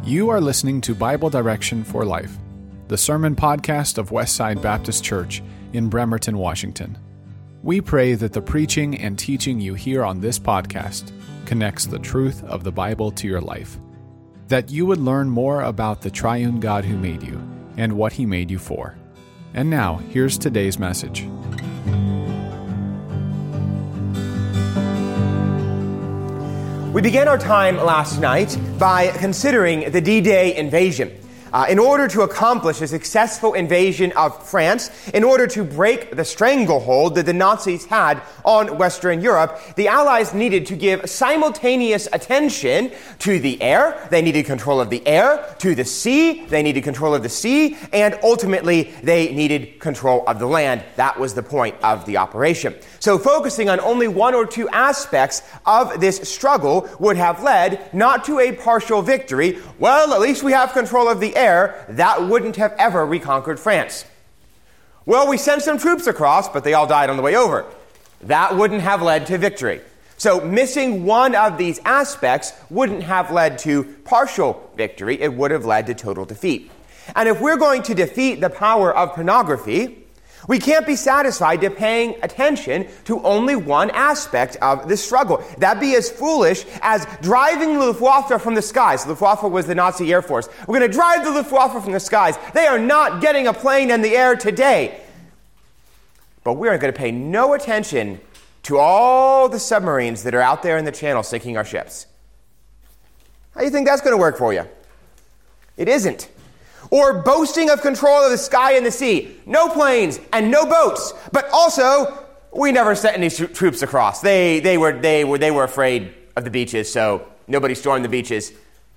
You are listening to Bible Direction for Life, the sermon podcast of Westside Baptist Church in Bremerton, Washington. We pray that the preaching and teaching you hear on this podcast connects the truth of the Bible to your life, that you would learn more about the triune God who made you and what He made you for. And now, here's today's message. We began our time last night by considering the D-Day invasion. In order to accomplish a successful invasion of France, in order to break the stranglehold that the Nazis had on Western Europe, the Allies needed to give simultaneous attention to the air. They needed control of the air, to the sea. They needed control of the sea, and ultimately they needed control of the land. That was the point of the operation. So focusing on only one or two aspects of this struggle would have led not to a partial victory. Well, at least we have control of the air. That wouldn't have ever reconquered France. Well, we sent some troops across, but they all died on the way over. That wouldn't have led to victory. So missing one of these aspects wouldn't have led to partial victory. It would have led to total defeat. And if we're going to defeat the power of pornography, we can't be satisfied to paying attention to only one aspect of the struggle. That'd be as foolish as driving the Luftwaffe from the skies. Luftwaffe was the Nazi Air Force. We're going to drive the Luftwaffe from the skies. They are not getting a plane in the air today. But we are going to pay no attention to all the submarines that are out there in the channel sinking our ships. How do you think that's going to work for you? It isn't. Or boasting of control of the sky and the sea. No planes and no boats. But also, we never sent any troops across. They were afraid of the beaches, so nobody stormed the beaches.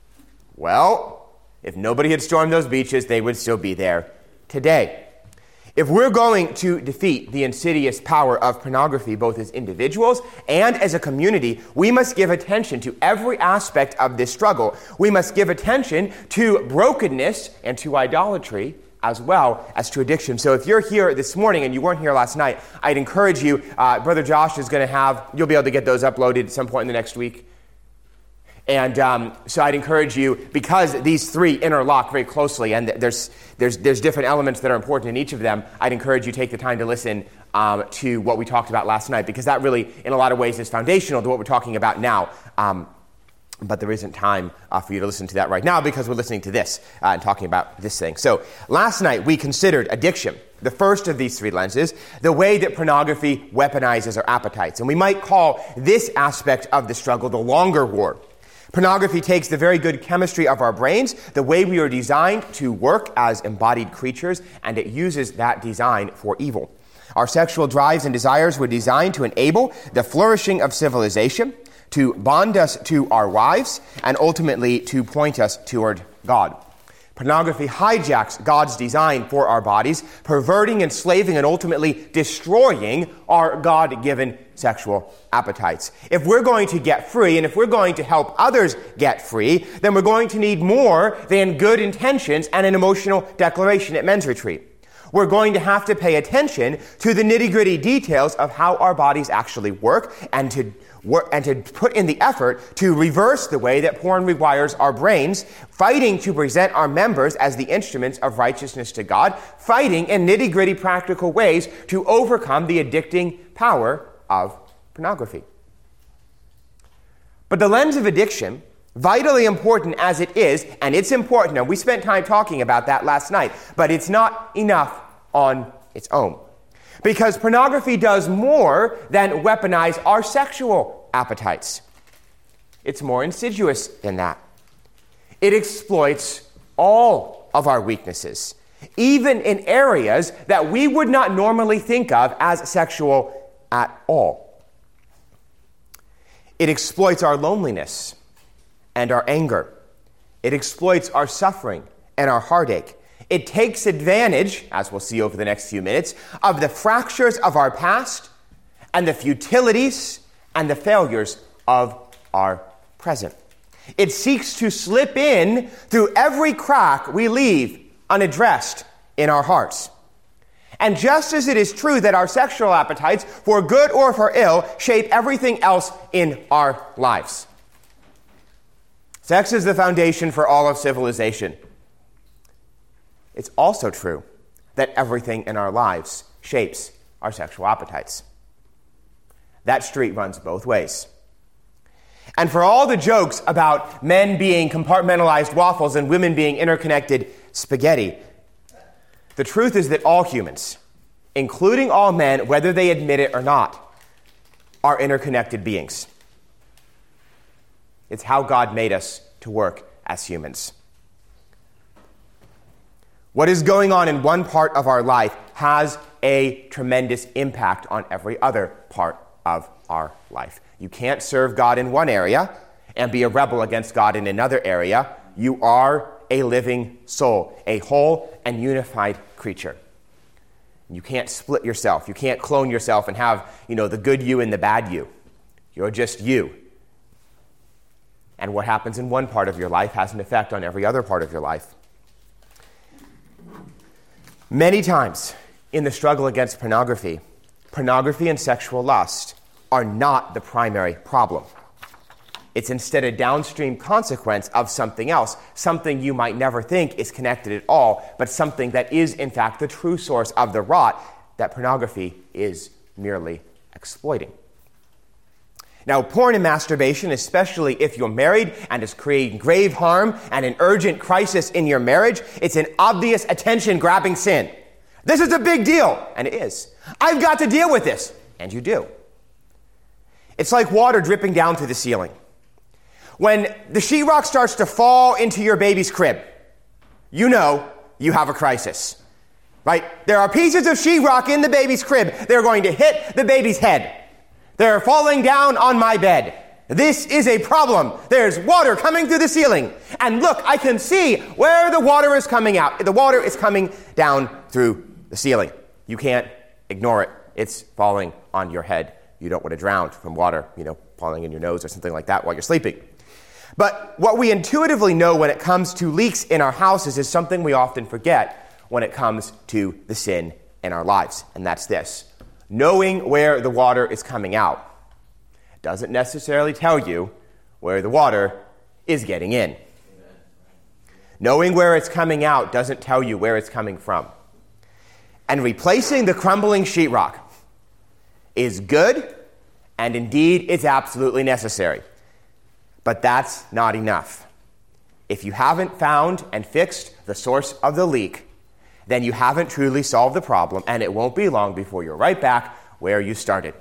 Well, if nobody had stormed those beaches, they would still be there today. If we're going to defeat the insidious power of pornography, both as individuals and as a community, we must give attention to every aspect of this struggle. We must give attention to brokenness and to idolatry, as well as to addiction. So if you're here this morning and you weren't here last night, I'd encourage you, Brother Josh is going to you'll be able to get those uploaded at some point in the next week. And so I'd encourage you, because these three interlock very closely, and there's different elements that are important in each of them, I'd encourage you to take the time to listen to what we talked about last night, because that really, in a lot of ways, is foundational to what we're talking about now. But there isn't time for you to listen to that right now, because we're listening to this and talking about this thing. So last night we considered addiction, the first of these three lenses, the way that pornography weaponizes our appetites. And we might call this aspect of the struggle the longer war. Pornography takes the very good chemistry of our brains, the way we are designed to work as embodied creatures, and it uses that design for evil. Our sexual drives and desires were designed to enable the flourishing of civilization, to bond us to our wives, and ultimately to point us toward God. Pornography hijacks God's design for our bodies, perverting, enslaving, and ultimately destroying our God-given sexual appetites. If we're going to get free, and if we're going to help others get free, then we're going to need more than good intentions and an emotional declaration at men's retreat. We're going to have to pay attention to the nitty-gritty details of how our bodies actually work, and to put in the effort to reverse the way that porn rewires our brains, fighting to present our members as the instruments of righteousness to God, fighting in nitty-gritty practical ways to overcome the addicting power of pornography. But the lens of addiction, vitally important as it is, and it's important, and we spent time talking about that last night, but it's not enough on its own. Because pornography does more than weaponize our sexual appetites. It's more insidious than that. It exploits all of our weaknesses, even in areas that we would not normally think of as sexual at all. It exploits our loneliness and our anger. It exploits our suffering and our heartache. It takes advantage, as we'll see over the next few minutes, of the fractures of our past and the futilities and the failures of our present. It seeks to slip in through every crack we leave unaddressed in our hearts. And just as it is true that our sexual appetites, for good or for ill, shape everything else in our lives, Sex is the foundation for all of civilization. It's also true that everything in our lives shapes our sexual appetites. That street runs both ways. And for all the jokes about men being compartmentalized waffles and women being interconnected spaghetti, the truth is that all humans, including all men, whether they admit it or not, are interconnected beings. It's how God made us to work as humans. What is going on in one part of our life has a tremendous impact on every other part of our life. You can't serve God in one area and be a rebel against God in another area. You are a living soul, a whole and unified creature. You can't split yourself. You can't clone yourself and have, the good you and the bad you. You're just you. And what happens in one part of your life has an effect on every other part of your life. Many times in the struggle against pornography and sexual lust are not the primary problem. It's instead a downstream consequence of something else, something you might never think is connected at all, but something that is, in fact, the true source of the rot that pornography is merely exploiting. Now, porn and masturbation, especially if you're married and is creating grave harm and an urgent crisis in your marriage, it's an obvious attention-grabbing sin. This is a big deal, and it is. I've got to deal with this, and you do. It's like water dripping down through the ceiling. When the sheetrock starts to fall into your baby's crib, you know you have a crisis, right? There are pieces of sheetrock in the baby's crib. They're going to hit the baby's head. They're falling down on my bed. This is a problem. There's water coming through the ceiling. And look, I can see where the water is coming out. The water is coming down through the ceiling. You can't ignore it. It's falling on your head. You don't want to drown from water, falling in your nose or something like that while you're sleeping. But what we intuitively know when it comes to leaks in our houses is something we often forget when it comes to the sin in our lives. And that's this. Knowing where the water is coming out doesn't necessarily tell you where the water is getting in. Knowing where it's coming out doesn't tell you where it's coming from. And replacing the crumbling sheetrock is good, and indeed it's absolutely necessary. But that's not enough. If you haven't found and fixed the source of the leak, then you haven't truly solved the problem, and it won't be long before you're right back where you started.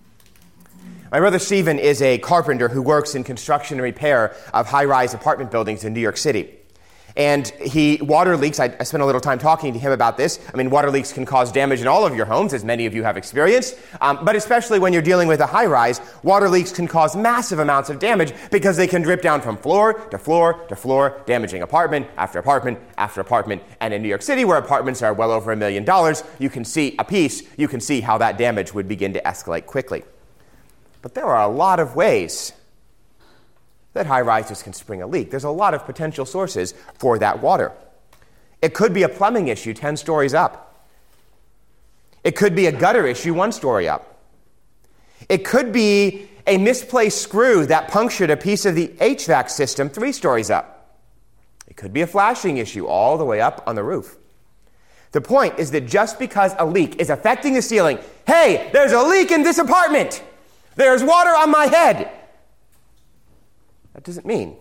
My brother Stephen is a carpenter who works in construction and repair of high-rise apartment buildings in New York City. And water leaks, I spent a little time talking to him about this. Water leaks can cause damage in all of your homes, as many of you have experienced. But especially when you're dealing with a high-rise, water leaks can cause massive amounts of damage because they can drip down from floor to floor to floor, damaging apartment after apartment after apartment. And in New York City, where apartments are well over $1 million, you can see how that damage would begin to escalate quickly. But there are a lot of ways that high-rises can spring a leak. There's a lot of potential sources for that water. It could be a plumbing issue 10 stories up. It could be a gutter issue 1 story up. It could be a misplaced screw that punctured a piece of the HVAC system 3 stories up. It could be a flashing issue all the way up on the roof. The point is that just because a leak is affecting the ceiling, hey, there's a leak in this apartment! There's water on my head! That doesn't mean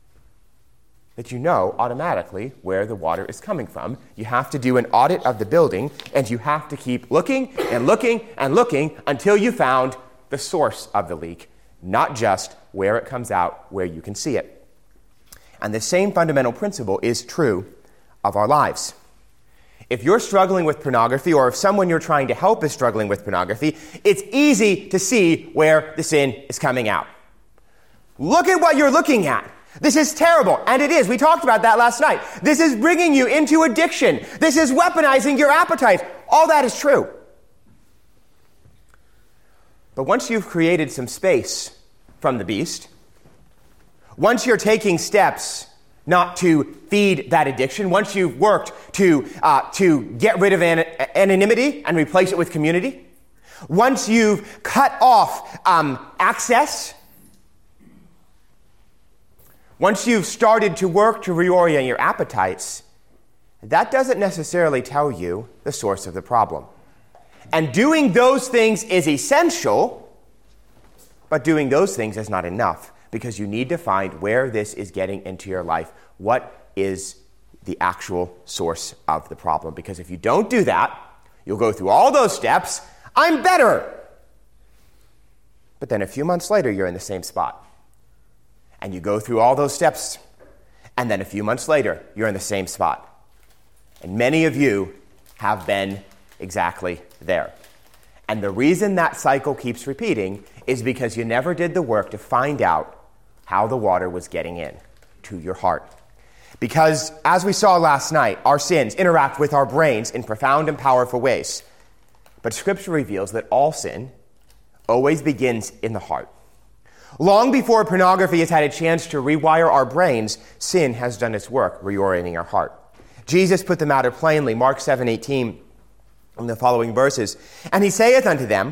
that you know automatically where the water is coming from. You have to do an audit of the building, and you have to keep looking and looking and looking until you found the source of the leak, not just where it comes out, where you can see it. And the same fundamental principle is true of our lives. If you're struggling with pornography, or if someone you're trying to help is struggling with pornography, it's easy to see where the sin is coming out. Look at what you're looking at. This is terrible, and it is. We talked about that last night. This is bringing you into addiction. This is weaponizing your appetite. All that is true. But once you've created some space from the beast, once you're taking steps not to feed that addiction, once you've worked to get rid of anonymity and replace it with community, once you've cut off access, once you've started to work to reorient your appetites, that doesn't necessarily tell you the source of the problem. And doing those things is essential, but doing those things is not enough, because you need to find where this is getting into your life. What is the actual source of the problem? Because if you don't do that, you'll go through all those steps. I'm better. But then a few months later, you're in the same spot. And you go through all those steps, and then a few months later, you're in the same spot. And many of you have been exactly there. And the reason that cycle keeps repeating is because you never did the work to find out how the water was getting in to your heart. Because, as we saw last night, our sins interact with our brains in profound and powerful ways. But Scripture reveals that all sin always begins in the heart. Long before pornography has had a chance to rewire our brains, sin has done its work reorienting our heart. Jesus put the matter plainly, Mark 7:18, in the following verses. And he saith unto them,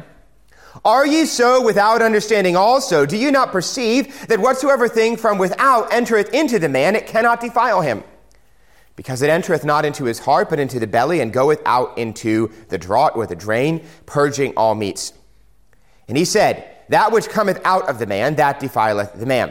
Are ye so without understanding also? Do you not perceive that whatsoever thing from without entereth into the man, it cannot defile him? Because it entereth not into his heart, but into the belly, and goeth out into the draught or the drain, purging all meats. And he said, That which cometh out of the man, that defileth the man.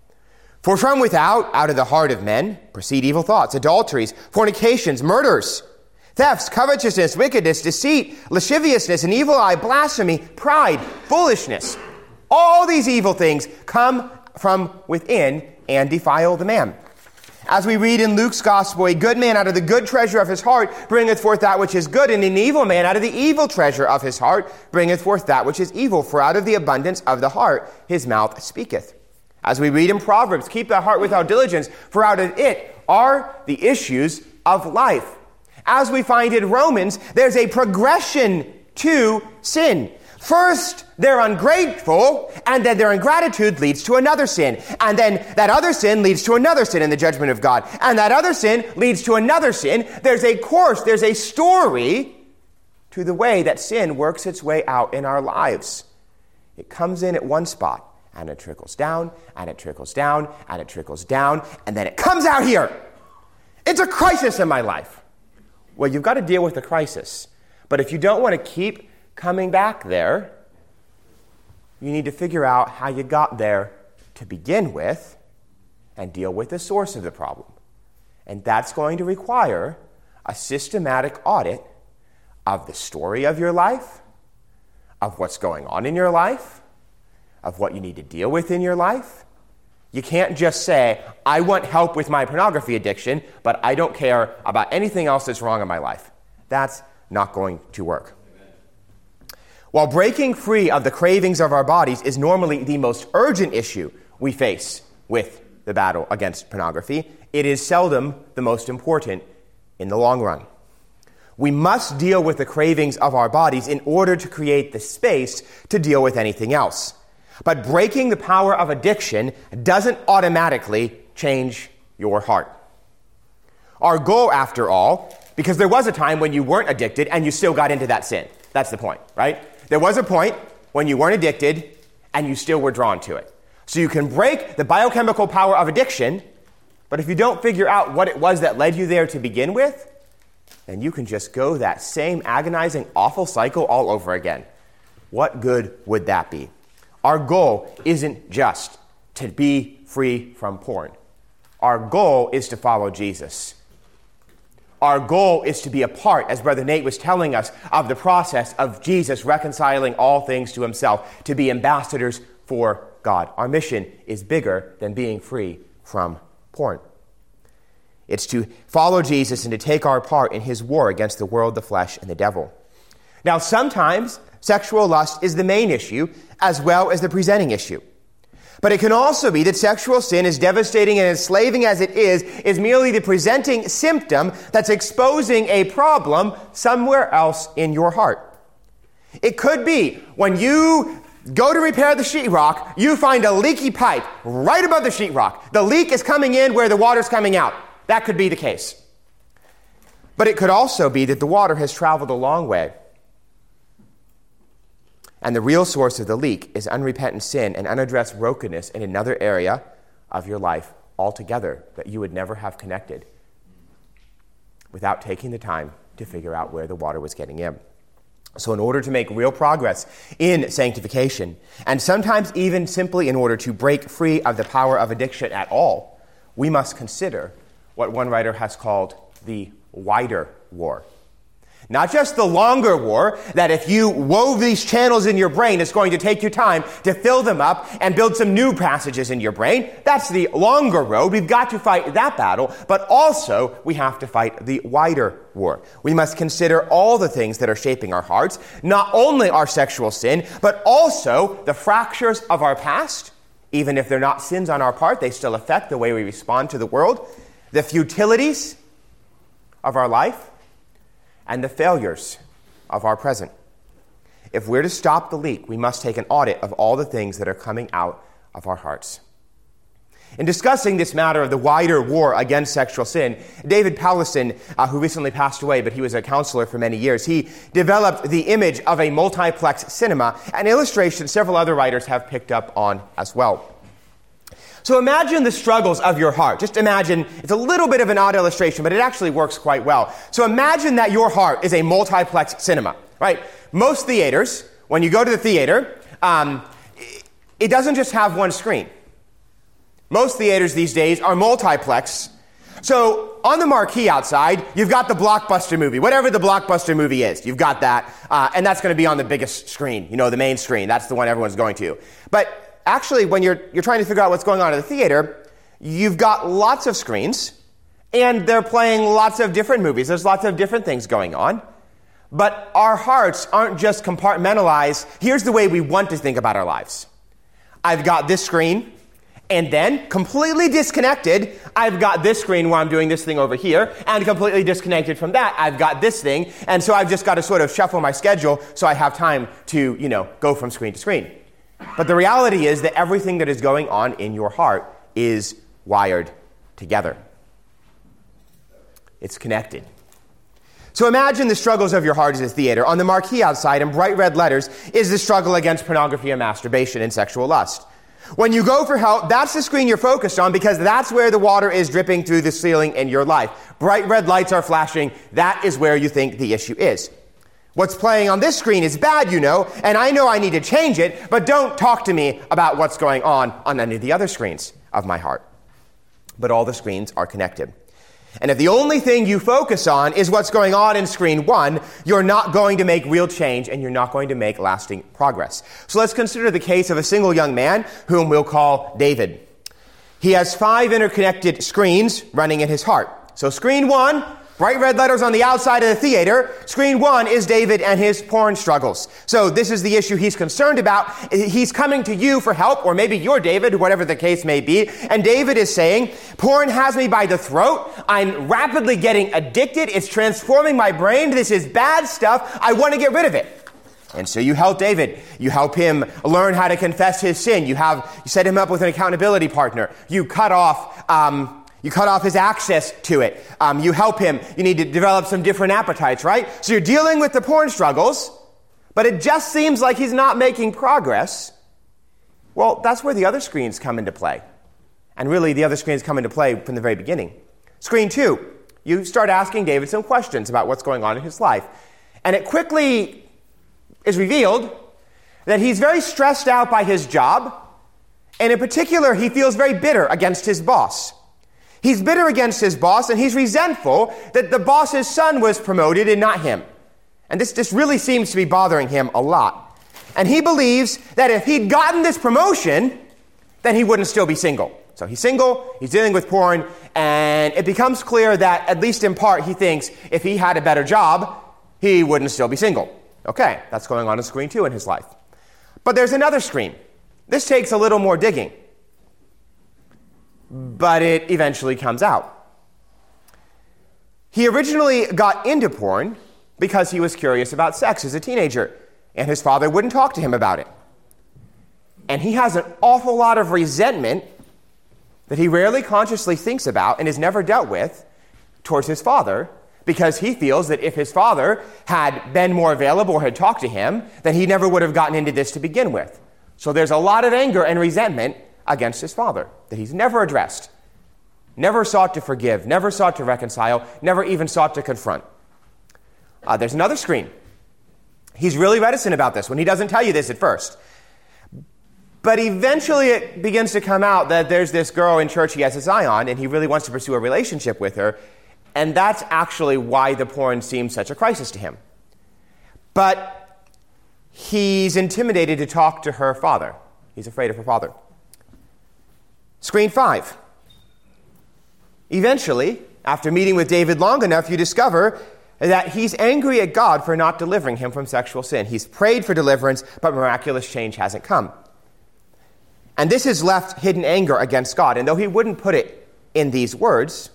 For from without, out of the heart of men, proceed evil thoughts, adulteries, fornications, murders, thefts, covetousness, wickedness, deceit, lasciviousness, an evil eye, blasphemy, pride, foolishness. All these evil things come from within and defile the man. As we read in Luke's gospel, a good man out of the good treasure of his heart bringeth forth that which is good, and an evil man out of the evil treasure of his heart bringeth forth that which is evil. For out of the abundance of the heart his mouth speaketh. As we read in Proverbs, keep thy heart without diligence, for out of it are the issues of life. As we find in Romans, there's a progression to sin. First, they're ungrateful, and then their ingratitude leads to another sin. And then that other sin leads to another sin in the judgment of God. And that other sin leads to another sin. There's a course, there's a story to the way that sin works its way out in our lives. It comes in at one spot, and it trickles down, and it trickles down, and it trickles down, and then it comes out here. It's a crisis in my life. Well, you've got to deal with the crisis. But if you don't want to keep coming back there, you need to figure out how you got there to begin with and deal with the source of the problem. And that's going to require a systematic audit of the story of your life, of what's going on in your life, of what you need to deal with in your life. You can't just say, I want help with my pornography addiction, but I don't care about anything else that's wrong in my life. That's not going to work. While breaking free of the cravings of our bodies is normally the most urgent issue we face with the battle against pornography, it is seldom the most important in the long run. We must deal with the cravings of our bodies in order to create the space to deal with anything else. But breaking the power of addiction doesn't automatically change your heart. Our goal, after all, because there was a time when you weren't addicted and you still got into that sin. That's the point, right? There was a point when you weren't addicted and you still were drawn to it. So you can break the biochemical power of addiction, but if you don't figure out what it was that led you there to begin with, then you can just go that same agonizing, awful cycle all over again. What good would that be? Our goal isn't just to be free from porn. Our goal is to follow Jesus. Our goal is to be a part, as Brother Nate was telling us, of the process of Jesus reconciling all things to himself, to be ambassadors for God. Our mission is bigger than being free from porn. It's to follow Jesus and to take our part in his war against the world, the flesh, and the devil. Now, sometimes sexual lust is the main issue as well as the presenting issue. But it can also be that sexual sin, as devastating and enslaving as it is merely the presenting symptom that's exposing a problem somewhere else in your heart. It could be when you go to repair the sheetrock, you find a leaky pipe right above the sheetrock. The leak is coming in where the water's coming out. That could be the case. But it could also be that the water has traveled a long way, and the real source of the leak is unrepentant sin and unaddressed brokenness in another area of your life altogether that you would never have connected without taking the time to figure out where the water was getting in. So in order to make real progress in sanctification, and sometimes even simply in order to break free of the power of addiction at all, we must consider what one writer has called the wider war. Not just the longer war, that if you wove these channels in your brain, it's going to take you time to fill them up and build some new passages in your brain. That's the longer road. We've got to fight that battle, but also we have to fight the wider war. We must consider all the things that are shaping our hearts, not only our sexual sin, but also the fractures of our past. Even if they're not sins on our part, they still affect the way we respond to the world, the futilities of our life, and the failures of our present. If we're to stop the leak, we must take an audit of all the things that are coming out of our hearts. In discussing this matter of the wider war against sexual sin, David Powlison, who recently passed away, but he was a counselor for many years, he developed the image of a multiplex cinema, an illustration several other writers have picked up on as well. So imagine the struggles of your heart. Just imagine, it's a little bit of an odd illustration, but it actually works quite well. So imagine that your heart is a multiplex cinema, right? Most theaters, when you go to the theater, it doesn't just have one screen. Most theaters these days are multiplex. So on the marquee outside, you've got the blockbuster movie, whatever the blockbuster movie is. You've got that, and that's going to be on the biggest screen, the main screen. That's the one everyone's going to. But actually, when you're trying to figure out what's going on in the theater, you've got lots of screens, and they're playing lots of different movies. There's lots of different things going on. But our hearts aren't just compartmentalized. Here's the way we want to think about our lives. I've got this screen, and then, completely disconnected, I've got this screen where I'm doing this thing over here, and completely disconnected from that, I've got this thing, and so I've just got to sort of shuffle my schedule so I have time to, go from screen to screen. But the reality is that everything that is going on in your heart is wired together. It's connected. So imagine the struggles of your heart as a theater. On the marquee outside in bright red letters is the struggle against pornography and masturbation and sexual lust. When you go for help, that's the screen you're focused on because that's where the water is dripping through the ceiling in your life. Bright red lights are flashing. That is where you think the issue is. What's playing on this screen is bad, and I know I need to change it, but don't talk to me about what's going on any of the other screens of my heart. But all the screens are connected. And if the only thing you focus on is what's going on in screen one, you're not going to make real change and you're not going to make lasting progress. So let's consider the case of a single young man whom we'll call David. He has 5 interconnected screens running in his heart. So screen one, bright red letters on the outside of the theater. Screen one is David and his porn struggles. So this is the issue he's concerned about. He's coming to you for help, or maybe you're David, whatever the case may be. And David is saying, porn has me by the throat. I'm rapidly getting addicted. It's transforming my brain. This is bad stuff. I want to get rid of it. And so you help David. You help him learn how to confess his sin. You set him up with an accountability partner. You cut off his access to it. You help him. You need to develop some different appetites, right? So you're dealing with the porn struggles, but it just seems like he's not making progress. Well, that's where the other screens come into play. And really, the other screens come into play from the very beginning. Screen 2, you start asking David some questions about what's going on in his life. And it quickly is revealed that he's very stressed out by his job. And in particular, he feels very bitter against his boss. He's bitter against his boss, and he's resentful that the boss's son was promoted and not him. And this really seems to be bothering him a lot. And he believes that if he'd gotten this promotion, then he wouldn't still be single. So he's single, he's dealing with porn, and it becomes clear that, at least in part, he thinks if he had a better job, he wouldn't still be single. Okay, that's going on in screen 2 in his life. But there's another screen. This takes a little more digging. But it eventually comes out. He originally got into porn because he was curious about sex as a teenager, and his father wouldn't talk to him about it. And he has an awful lot of resentment that he rarely consciously thinks about and has never dealt with towards his father, because he feels that if his father had been more available or had talked to him, then he never would have gotten into this to begin with. So there's a lot of anger and resentment against his father that he's never addressed. never sought to forgive, never sought to reconcile, never even sought to confront. There's another screen. He's really reticent about this when he doesn't tell you this at first. But eventually it begins to come out that there's this girl in church he has his eye on, and he really wants to pursue a relationship with her. And that's actually why the porn seems such a crisis to him. But he's intimidated to talk to her father. He's afraid of her father. Screen 5. Eventually, after meeting with David long enough, you discover that he's angry at God for not delivering him from sexual sin. He's prayed for deliverance, but miraculous change hasn't come. And this has left hidden anger against God. And though he wouldn't put it in these words,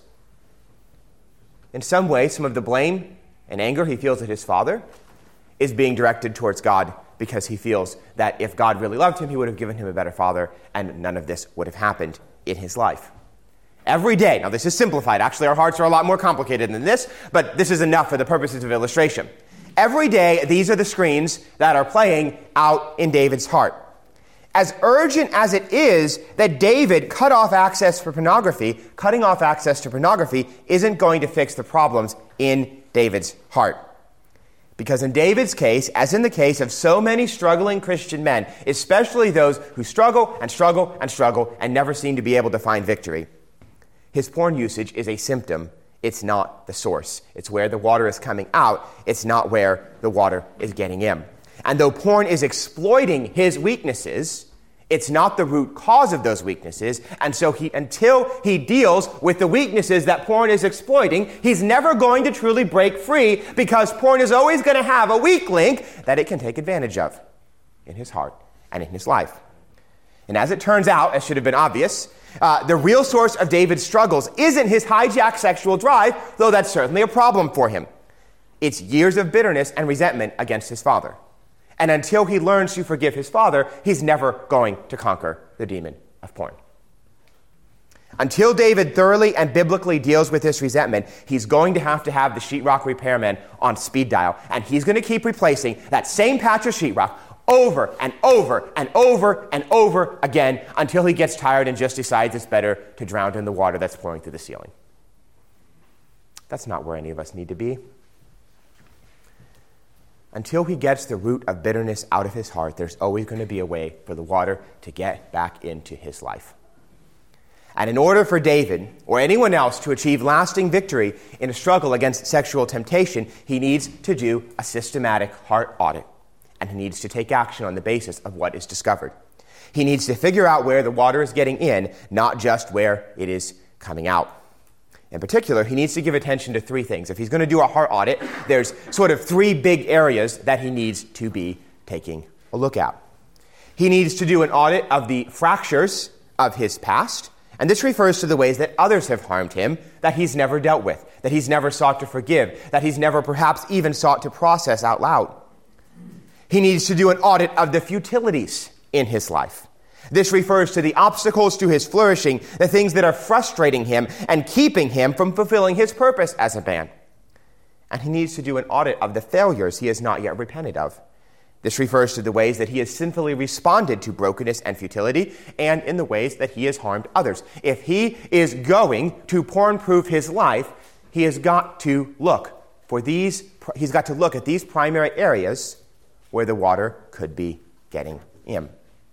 in some way, some of the blame and anger he feels at his father is being directed towards God, because he feels that if God really loved him, he would have given him a better father, and none of this would have happened in his life. Every day, now this is simplified. Actually, our hearts are a lot more complicated than this, but this is enough for the purposes of illustration. Every day, these are the screens that are playing out in David's heart. As urgent as it is that David cut off access for pornography, cutting off access to pornography isn't going to fix the problems in David's heart. Because in David's case, as in the case of so many struggling Christian men, especially those who struggle and struggle and struggle and never seem to be able to find victory, his porn usage is a symptom. It's not the source. It's where the water is coming out. It's not where the water is getting in. And though porn is exploiting his weaknesses, it's not the root cause of those weaknesses. And so until he deals with the weaknesses that porn is exploiting, he's never going to truly break free, because porn is always going to have a weak link that it can take advantage of in his heart and in his life. And as it turns out, as should have been obvious, the real source of David's struggles isn't his hijacked sexual drive, though that's certainly a problem for him. It's years of bitterness and resentment against his father. And until he learns to forgive his father, he's never going to conquer the demon of porn. Until David thoroughly and biblically deals with this resentment, he's going to have the sheetrock repairman on speed dial. And he's going to keep replacing that same patch of sheetrock over and over and over and over again until he gets tired and just decides it's better to drown in the water that's pouring through the ceiling. That's not where any of us need to be. Until he gets the root of bitterness out of his heart, there's always going to be a way for the water to get back into his life. And in order for David or anyone else to achieve lasting victory in a struggle against sexual temptation, he needs to do a systematic heart audit. And he needs to take action on the basis of what is discovered. He needs to figure out where the water is getting in, not just where it is coming out. In particular, he needs to give attention to 3 things. If he's going to do a heart audit, there's sort of 3 big areas that he needs to be taking a look at. He needs to do an audit of the fractures of his past, and this refers to the ways that others have harmed him that he's never dealt with, that he's never sought to forgive, that he's never perhaps even sought to process out loud. He needs to do an audit of the futilities in his life. This refers to the obstacles to his flourishing, the things that are frustrating him and keeping him from fulfilling his purpose as a man. And he needs to do an audit of the failures he has not yet repented of. This refers to the ways that he has sinfully responded to brokenness and futility, and in the ways that he has harmed others. If he is going to porn-proof his life, he has got to look at these primary areas where the water could be getting in.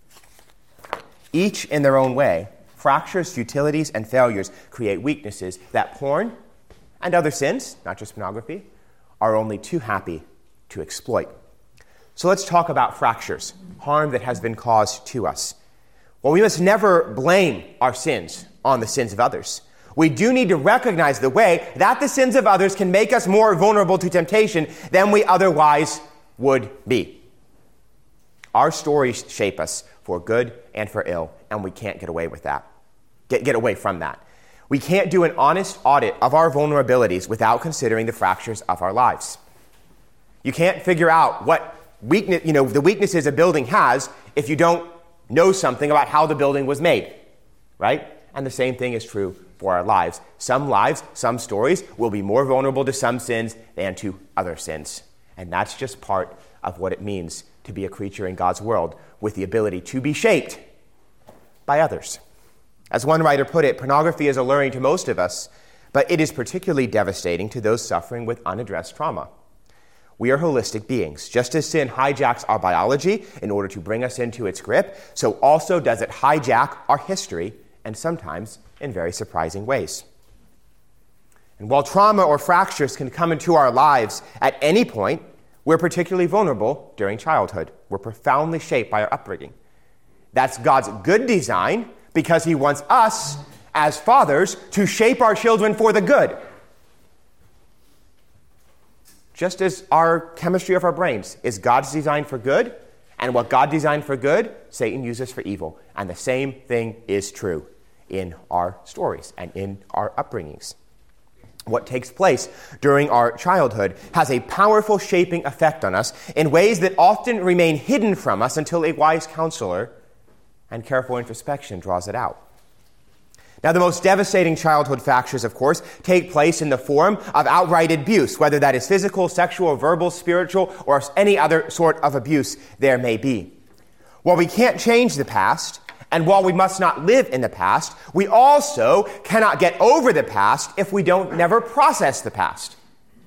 Each in their own way, fractures, futilities, and failures create weaknesses that porn and other sins, not just pornography, are only too happy to exploit. So let's talk about fractures, harm that has been caused to us. Well, we must never blame our sins on the sins of others. We do need to recognize the way that the sins of others can make us more vulnerable to temptation than we otherwise would be. Our stories shape us for good and for ill, and we can't get away with that. Get away from that. We can't do an honest audit of our vulnerabilities without considering the fractures of our lives. You can't figure out what the weaknesses a building has if you don't know something about how the building was made, right? And the same thing is true for our lives. Some lives, some stories will be more vulnerable to some sins than to other sins. And that's just part of what it means to be a creature in God's world with the ability to be shaped by others. As one writer put it, pornography is alluring to most of us, but it is particularly devastating to those suffering with unaddressed trauma. We are holistic beings. Just as sin hijacks our biology in order to bring us into its grip, so also does it hijack our history, and sometimes in very surprising ways. And while trauma or fractures can come into our lives at any point, we're particularly vulnerable during childhood. We're profoundly shaped by our upbringing. That's God's good design because he wants us, as fathers, to shape our children for the good. Just as our chemistry of our brains is God's design for good, and what God designed for good, Satan uses for evil. And the same thing is true in our stories and in our upbringings. What takes place during our childhood has a powerful shaping effect on us in ways that often remain hidden from us until a wise counselor and careful introspection draws it out. Now, the most devastating childhood fractures, of course, take place in the form of outright abuse, whether that is physical, sexual, verbal, spiritual, or any other sort of abuse there may be. While we can't change the past, and while we must not live in the past, we also cannot get over the past if we don't never process the past.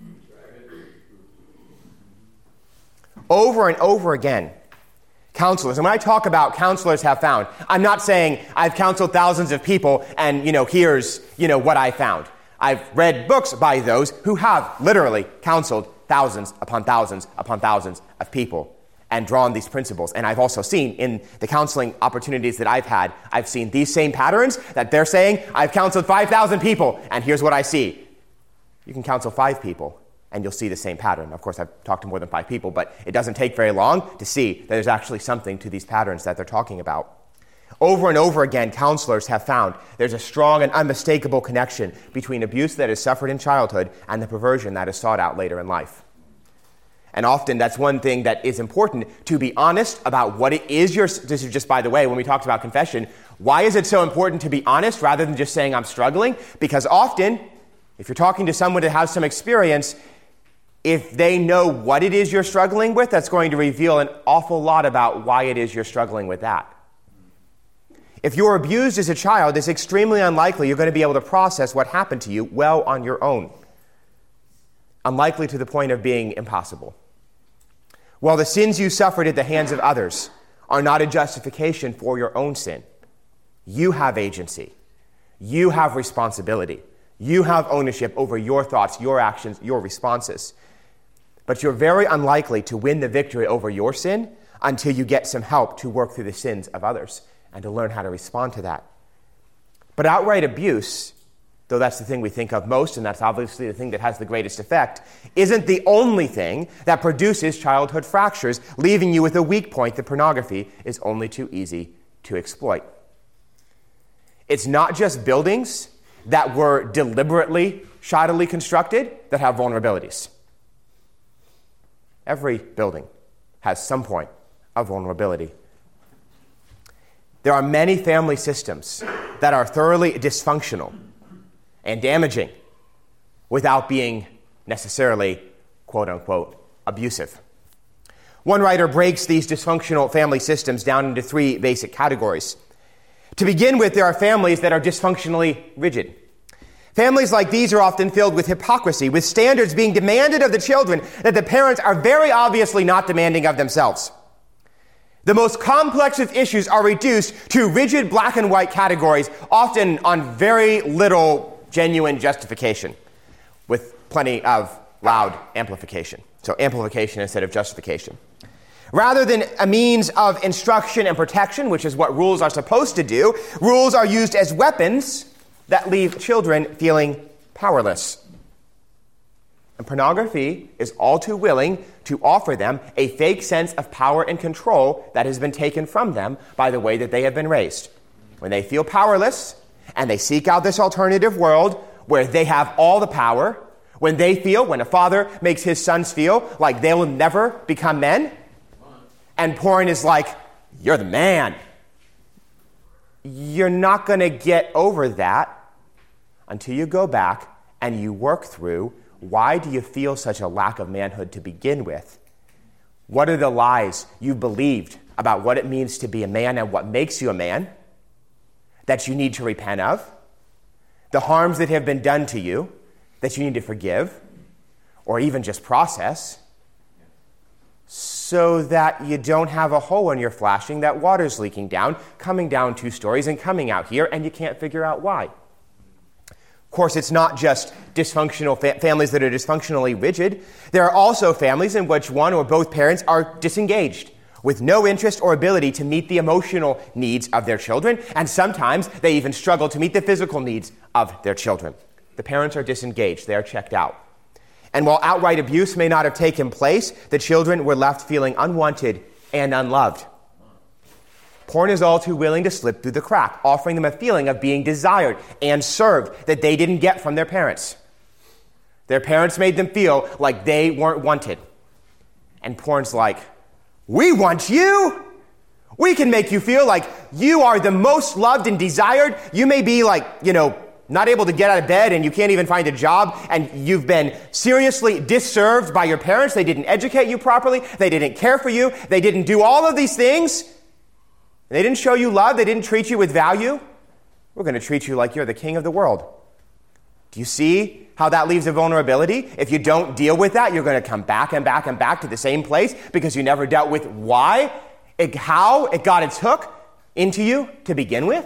Over and over again, counselors, and when I talk about counselors have found, I'm not saying I've counseled thousands of people and, here's, what I found. I've read books by those who have literally counseled thousands upon thousands upon thousands of people and drawn these principles. And I've also seen in the counseling opportunities that I've had, I've seen these same patterns that they're saying, I've counseled 5,000 people, and here's what I see. You can counsel 5 people, and you'll see the same pattern. Of course, I've talked to more than 5 people, but it doesn't take very long to see that there's actually something to these patterns that they're talking about. Over and over again, counselors have found there's a strong and unmistakable connection between abuse that is suffered in childhood and the perversion that is sought out later in life. And often that's one thing that is important, to be honest about what it is this is just, by the way, when we talked about confession, why is it so important to be honest rather than just saying I'm struggling? Because often, if you're talking to someone that has some experience, if they know what it is you're struggling with, that's going to reveal an awful lot about why it is you're struggling with that. If you're abused as a child, it's extremely unlikely you're going to be able to process what happened to you well on your own. Unlikely to the point of being impossible. While the sins you suffered at the hands of others are not a justification for your own sin, you have agency. You have responsibility. You have ownership over your thoughts, your actions, your responses. But you're very unlikely to win the victory over your sin until you get some help to work through the sins of others and to learn how to respond to that. But outright abuse, though that's the thing we think of most, and that's obviously the thing that has the greatest effect, isn't the only thing that produces childhood fractures, leaving you with a weak point that pornography is only too easy to exploit. It's not just buildings that were deliberately, shoddily constructed that have vulnerabilities. Every building has some point of vulnerability. There are many family systems that are thoroughly dysfunctional and damaging without being necessarily, quote-unquote, abusive. One writer breaks these dysfunctional family systems down into 3 basic categories. To begin with, there are families that are dysfunctionally rigid. Families like these are often filled with hypocrisy, with standards being demanded of the children that the parents are very obviously not demanding of themselves. The most complex of issues are reduced to rigid black and white categories, often on very little genuine justification, with plenty of loud amplification. So amplification instead of justification. Rather than a means of instruction and protection, which is what rules are supposed to do, rules are used as weapons that leave children feeling powerless. And pornography is all too willing to offer them a fake sense of power and control that has been taken from them by the way that they have been raised. When they feel powerless and they seek out this alternative world where they have all the power, when a father makes his sons feel like they will never become men, and porn is like, you're the man. You're not going to get over that until you go back and you work through, why do you feel such a lack of manhood to begin with? What are the lies you believed about what it means to be a man and what makes you a man that you need to repent of, the harms that have been done to you that you need to forgive, or even just process, so that you don't have a hole in your flashing, that water's leaking down, coming down 2 stories and coming out here, and you can't figure out why. Of course, it's not just dysfunctional families that are dysfunctionally rigid. There are also families in which one or both parents are disengaged, with no interest or ability to meet the emotional needs of their children, and sometimes they even struggle to meet the physical needs of their children. The parents are disengaged. They are checked out. And while outright abuse may not have taken place, the children were left feeling unwanted and unloved. Porn is all too willing to slip through the crack, offering them a feeling of being desired and served that they didn't get from their parents. Their parents made them feel like they weren't wanted. And porn's like, we want you! We can make you feel like you are the most loved and desired. You may be not able to get out of bed and you can't even find a job, and you've been seriously disserved by your parents. They didn't educate you properly. They didn't care for you. They didn't do all of these things. They didn't show you love. They didn't treat you with value. We're going to treat you like you're the king of the world. Do you see how that leaves a vulnerability? If you don't deal with that, you're going to come back and back and back to the same place because you never dealt with how it got its hook into you to begin with.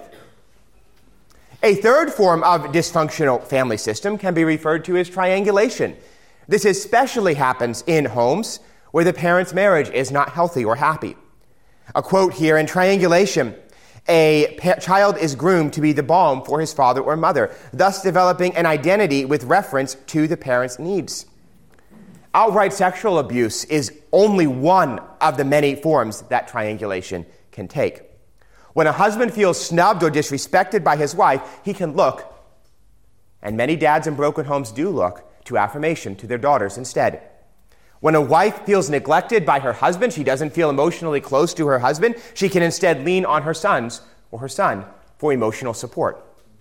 A third form of dysfunctional family system can be referred to as triangulation. This especially happens in homes where the parents' marriage is not healthy or happy. A quote here: in triangulation, a child is groomed to be the balm for his father or mother, thus developing an identity with reference to the parents' needs. Outright sexual abuse is only one of the many forms that triangulation can take. When a husband feels snubbed or disrespected by his wife, he can look, and many dads in broken homes do look, to affirmation to their daughters instead. When a wife feels neglected by her husband, she doesn't feel emotionally close to her husband, she can instead lean on her sons or her son for emotional support.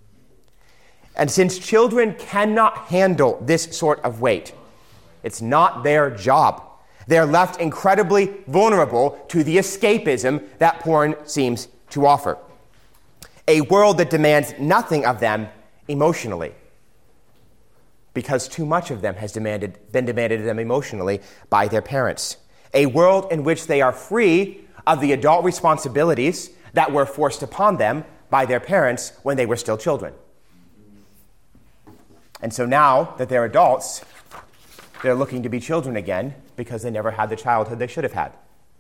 And since children cannot handle this sort of weight, it's not their job. They're left incredibly vulnerable to the escapism that porn seems to offer. A world that demands nothing of them emotionally, because too much of them has been demanded of them emotionally by their parents. A world in which they are free of the adult responsibilities that were forced upon them by their parents when they were still children. And so now that they're adults, they're looking to be children again because they never had the childhood they should have had.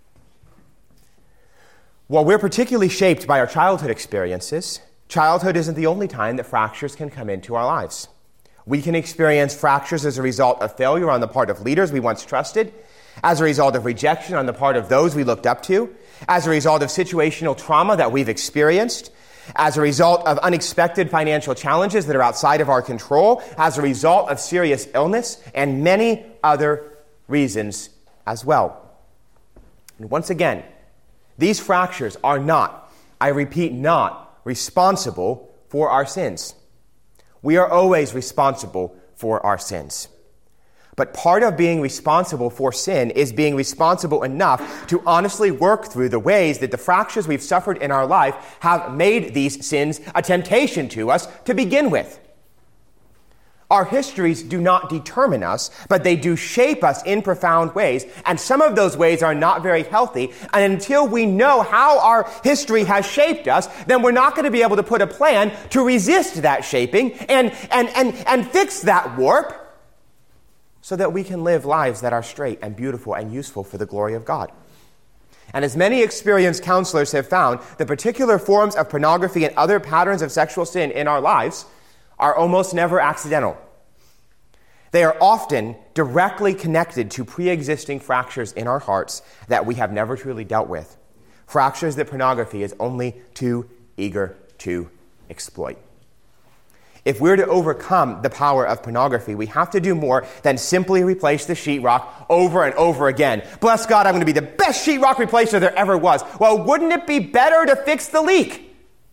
While we're particularly shaped by our childhood experiences, childhood isn't the only time that fractures can come into our lives. We can experience fractures as a result of failure on the part of leaders we once trusted, as a result of rejection on the part of those we looked up to, as a result of situational trauma that we've experienced, as a result of unexpected financial challenges that are outside of our control, as a result of serious illness, and many other reasons as well. And once again, these fractures are not, I repeat, not responsible for our sins. We are always responsible for our sins. But part of being responsible for sin is being responsible enough to honestly work through the ways that the fractures we've suffered in our life have made these sins a temptation to us to begin with. Our histories do not determine us, but they do shape us in profound ways, and some of those ways are not very healthy, and until we know how our history has shaped us, then we're not going to be able to put a plan to resist that shaping and fix that warp so that we can live lives that are straight and beautiful and useful for the glory of God. And as many experienced counselors have found, the particular forms of pornography and other patterns of sexual sin in our lives are almost never accidental. They are often directly connected to pre-existing fractures in our hearts that we have never truly dealt with. Fractures that pornography is only too eager to exploit. If we're to overcome the power of pornography, we have to do more than simply replace the sheetrock over and over again. Bless God, I'm going to be the best sheetrock replacer there ever was. Well, wouldn't it be better to fix the leak?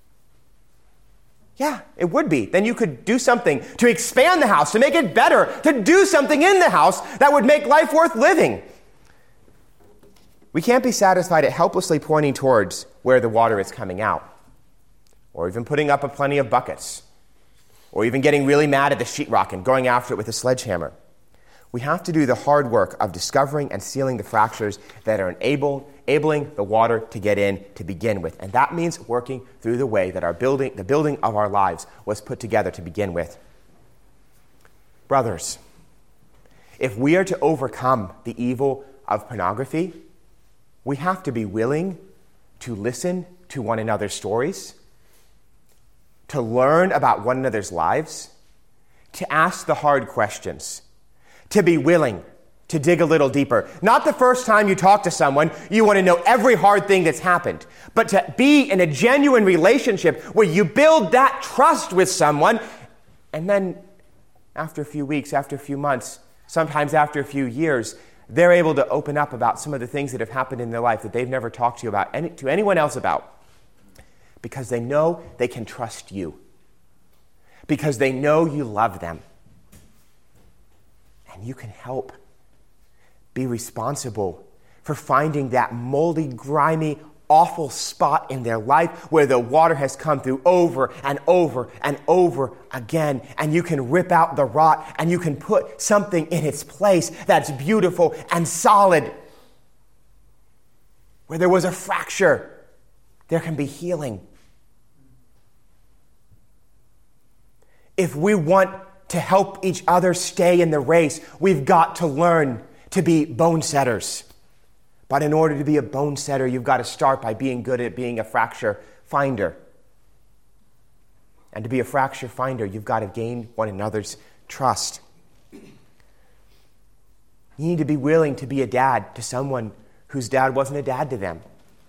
Yeah, it would be. Then you could do something to expand the house, to make it better, to do something in the house that would make life worth living. We can't be satisfied at helplessly pointing towards where the water is coming out. or even putting up a plenty of buckets, or even getting really mad at the sheetrock and going after it with a sledgehammer. We have to do the hard work of discovering and sealing the fractures that are enabling the water to get in to begin with. And that means working through the way that the building of our lives was put together to begin with. Brothers, if we are to overcome the evil of pornography, we have to be willing to listen to one another's stories, to learn about one another's lives, to ask the hard questions, to be willing to dig a little deeper. Not the first time you talk to someone, you want to know every hard thing that's happened, but to be in a genuine relationship where you build that trust with someone, and then after a few weeks, after a few months, sometimes after a few years, they're able to open up about some of the things that have happened in their life that they've never talked to you about, to anyone else about, because they know they can trust you, because they know you love them, and you can help be responsible for finding that moldy, grimy, awful spot in their life where the water has come through over and over and over again, and you can rip out the rot and you can put something in its place that's beautiful and solid. Where there was a fracture, there can be healing. If we want to help each other stay in the race, we've got to learn to be bone setters. But in order to be a bone setter, you've got to start by being good at being a fracture finder. And to be a fracture finder, you've got to gain one another's trust. You need to be willing to be a dad to someone whose dad wasn't a dad to them.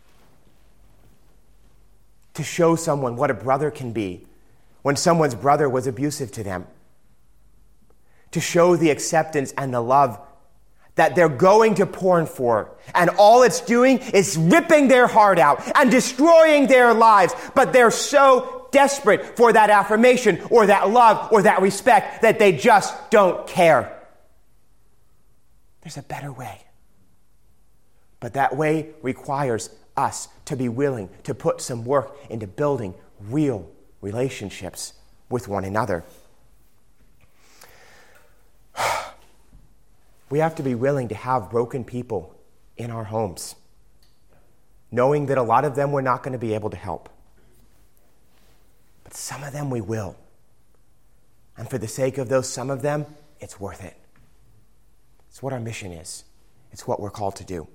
To show someone what a brother can be when someone's brother was abusive to them. To show the acceptance and the love that they're going to porn for. And all it's doing is ripping their heart out and destroying their lives. But they're so desperate for that affirmation or that love or that respect that they just don't care. There's a better way. But that way requires us to be willing to put some work into building real relationships with one another. We have to be willing to have broken people in our homes, knowing that a lot of them we're not going to be able to help. But some of them we will. And for the sake of those some of them, it's worth it. It's what our mission is. It's what we're called to do.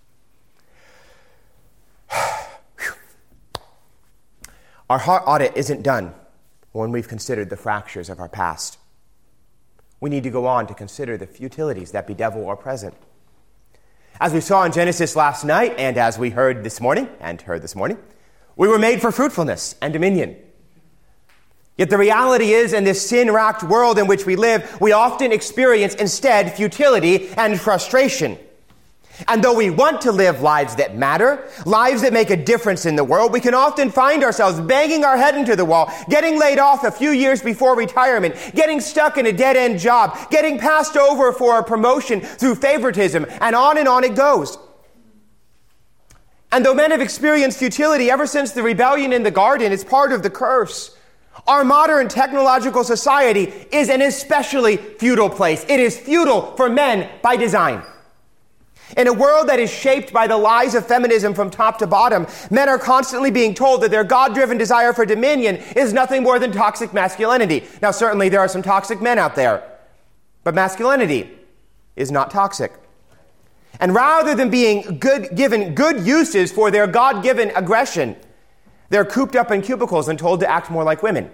Our heart audit isn't done when we've considered the fractures of our past. We need to go on to consider the futilities that bedevil our present. As we saw in Genesis last night, and as we heard this morning, we were made for fruitfulness and dominion. Yet the reality is, in this sin-racked world in which we live, we often experience instead futility and frustration. And though we want to live lives that matter, lives that make a difference in the world, we can often find ourselves banging our head into the wall, getting laid off a few years before retirement, getting stuck in a dead-end job, getting passed over for a promotion through favoritism, and on it goes. And though men have experienced futility ever since the rebellion in the garden, it's part of the curse. Our modern technological society is an especially futile place. It is futile for men by design. In a world that is shaped by the lies of feminism from top to bottom, men are constantly being told that their God-driven desire for dominion is nothing more than toxic masculinity. Now, certainly there are some toxic men out there, but masculinity is not toxic. And rather than being given good uses for their God-given aggression, they're cooped up in cubicles and told to act more like women.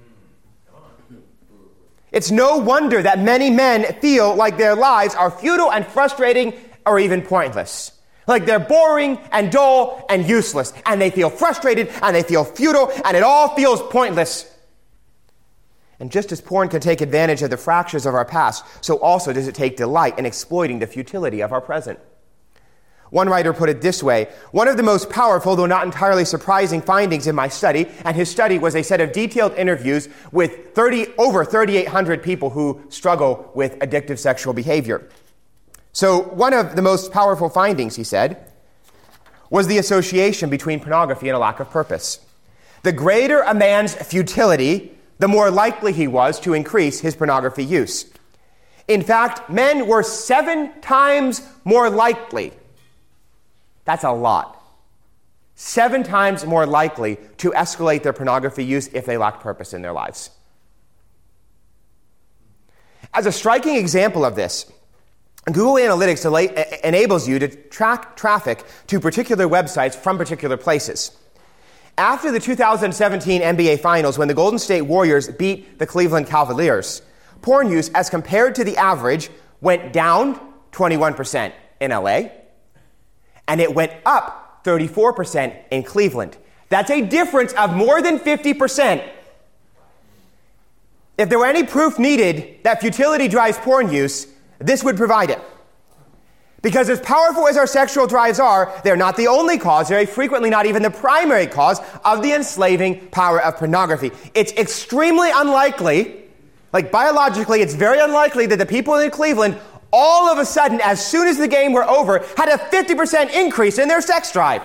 It's no wonder that many men feel like their lives are futile and frustrating or even pointless. Like they're boring and dull and useless. And they feel frustrated and they feel futile and it all feels pointless. And just as porn can take advantage of the fractures of our past, so also does it take delight in exploiting the futility of our present. One writer put it this way: one of the most powerful, though not entirely surprising findings in my study, and his study was a set of detailed interviews with over 3,800 people who struggle with addictive sexual behavior. So one of the most powerful findings, he said, was the association between pornography and a lack of purpose. The greater a man's futility, the more likely he was to increase his pornography use. In fact, men were 7 times more likely. That's a lot. 7 times more likely to escalate their pornography use if they lacked purpose in their lives. As a striking example of this, Google Analytics enables you to track traffic to particular websites from particular places. After the 2017 NBA Finals, when the Golden State Warriors beat the Cleveland Cavaliers, porn use as compared to the average went down 21% in LA, and it went up 34% in Cleveland. That's a difference of more than 50%. If there were any proof needed that futility drives porn use, this would provide it. Because as powerful as our sexual drives are, they're not the only cause, very frequently not even the primary cause of the enslaving power of pornography. It's extremely unlikely, like biologically, it's very unlikely that the people in Cleveland all of a sudden, as soon as the game were over, had a 50% increase in their sex drive.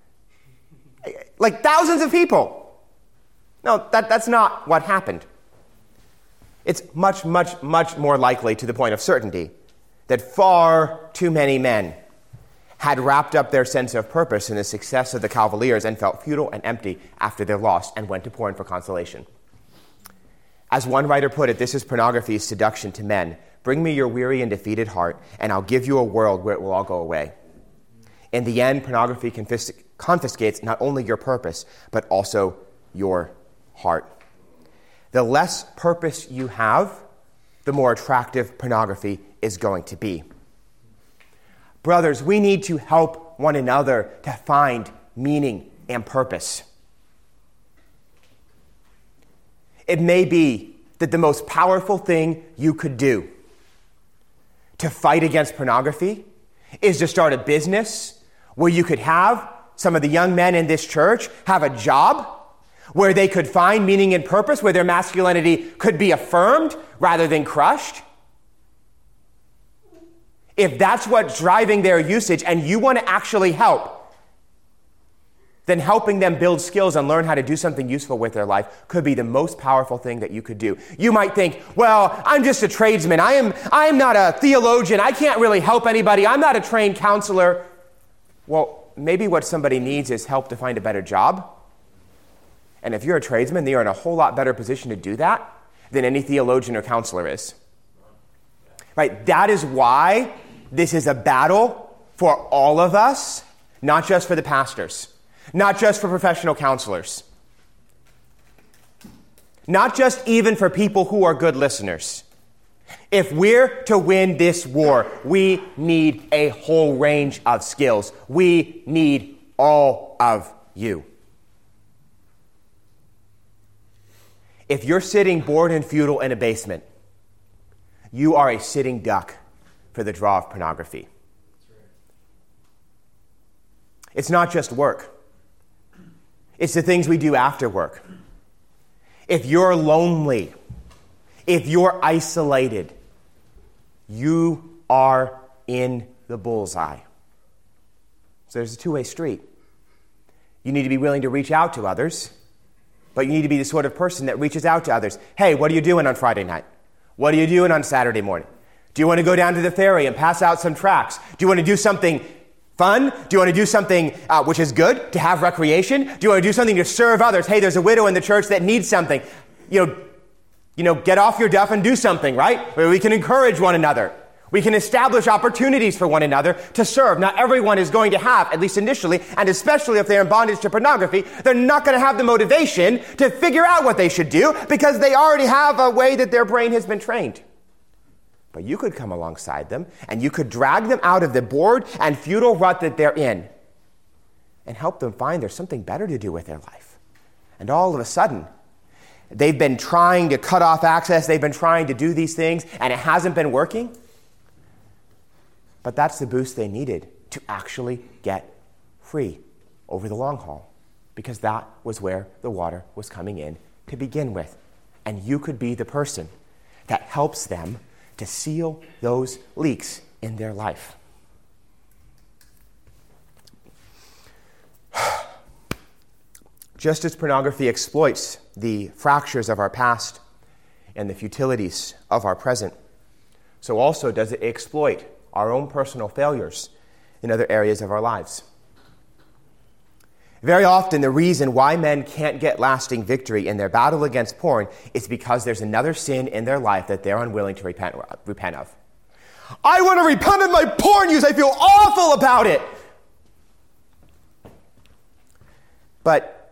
Like thousands of people. No, that's not what happened. It's much, much, much more likely, to the point of certainty, that far too many men had wrapped up their sense of purpose in the success of the Cavaliers and felt futile and empty after their loss and went to porn for consolation. As one writer put it, this is pornography's seduction to men. Bring me your weary and defeated heart, and I'll give you a world where it will all go away. In the end, pornography confiscates not only your purpose, but also your heart. The less purpose you have, the more attractive pornography is going to be. Brothers, we need to help one another to find meaning and purpose. It may be that the most powerful thing you could do to fight against pornography is to start a business where you could have some of the young men in this church have a job where they could find meaning and purpose, where their masculinity could be affirmed rather than crushed. If that's what's driving their usage and you want to actually help, then helping them build skills and learn how to do something useful with their life could be the most powerful thing that you could do. You might think, well, I'm just a tradesman. I am not a theologian. I can't really help anybody. I'm not a trained counselor. Well, maybe what somebody needs is help to find a better job. And if you're a tradesman, you're in a whole lot better position to do that than any theologian or counselor is. Right? That is why this is a battle for all of us, not just for the pastors, not just for professional counselors, not just even for people who are good listeners. If we're to win this war, we need a whole range of skills. We need all of you. If you're sitting bored and futile in a basement, you are a sitting duck for the draw of pornography. It's not just work. It's the things we do after work. If you're lonely, if you're isolated, you are in the bullseye. So there's a two-way street. You need to be willing to reach out to others, but you need to be the sort of person that reaches out to others. Hey, what are you doing on Friday night? What are you doing on Saturday morning? Do you want to go down to the ferry and pass out some tracts? Do you want to do something fun? Do you want to do something which is good, to have recreation? Do you want to do something to serve others? Hey, there's a widow in the church that needs something. You know, get off your duff and do something, right? Where we can encourage one another. We can establish opportunities for one another to serve. Not everyone is going to have, at least initially, and especially if they're in bondage to pornography, they're not going to have the motivation to figure out what they should do because they already have a way that their brain has been trained. But you could come alongside them and you could drag them out of the bored and futile rut that they're in and help them find there's something better to do with their life. And all of a sudden, they've been trying to cut off access, they've been trying to do these things, and it hasn't been working. But that's the boost they needed to actually get free over the long haul, because that was where the water was coming in to begin with. And you could be the person that helps them to seal those leaks in their life. Just as pornography exploits the fractures of our past and the futilities of our present, so also does it exploit our own personal failures in other areas of our lives. Very often, the reason why men can't get lasting victory in their battle against porn is because there's another sin in their life that they're unwilling to repent of. I want to repent of my porn use. I feel awful about it. But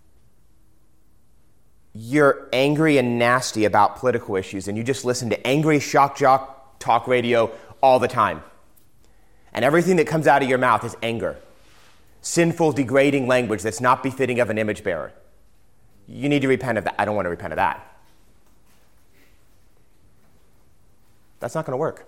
you're angry and nasty about political issues, and you just listen to angry shock jock talk radio all the time. And everything that comes out of your mouth is anger. Sinful, degrading language that's not befitting of an image bearer. You need to repent of that. I don't want to repent of that. That's not going to work.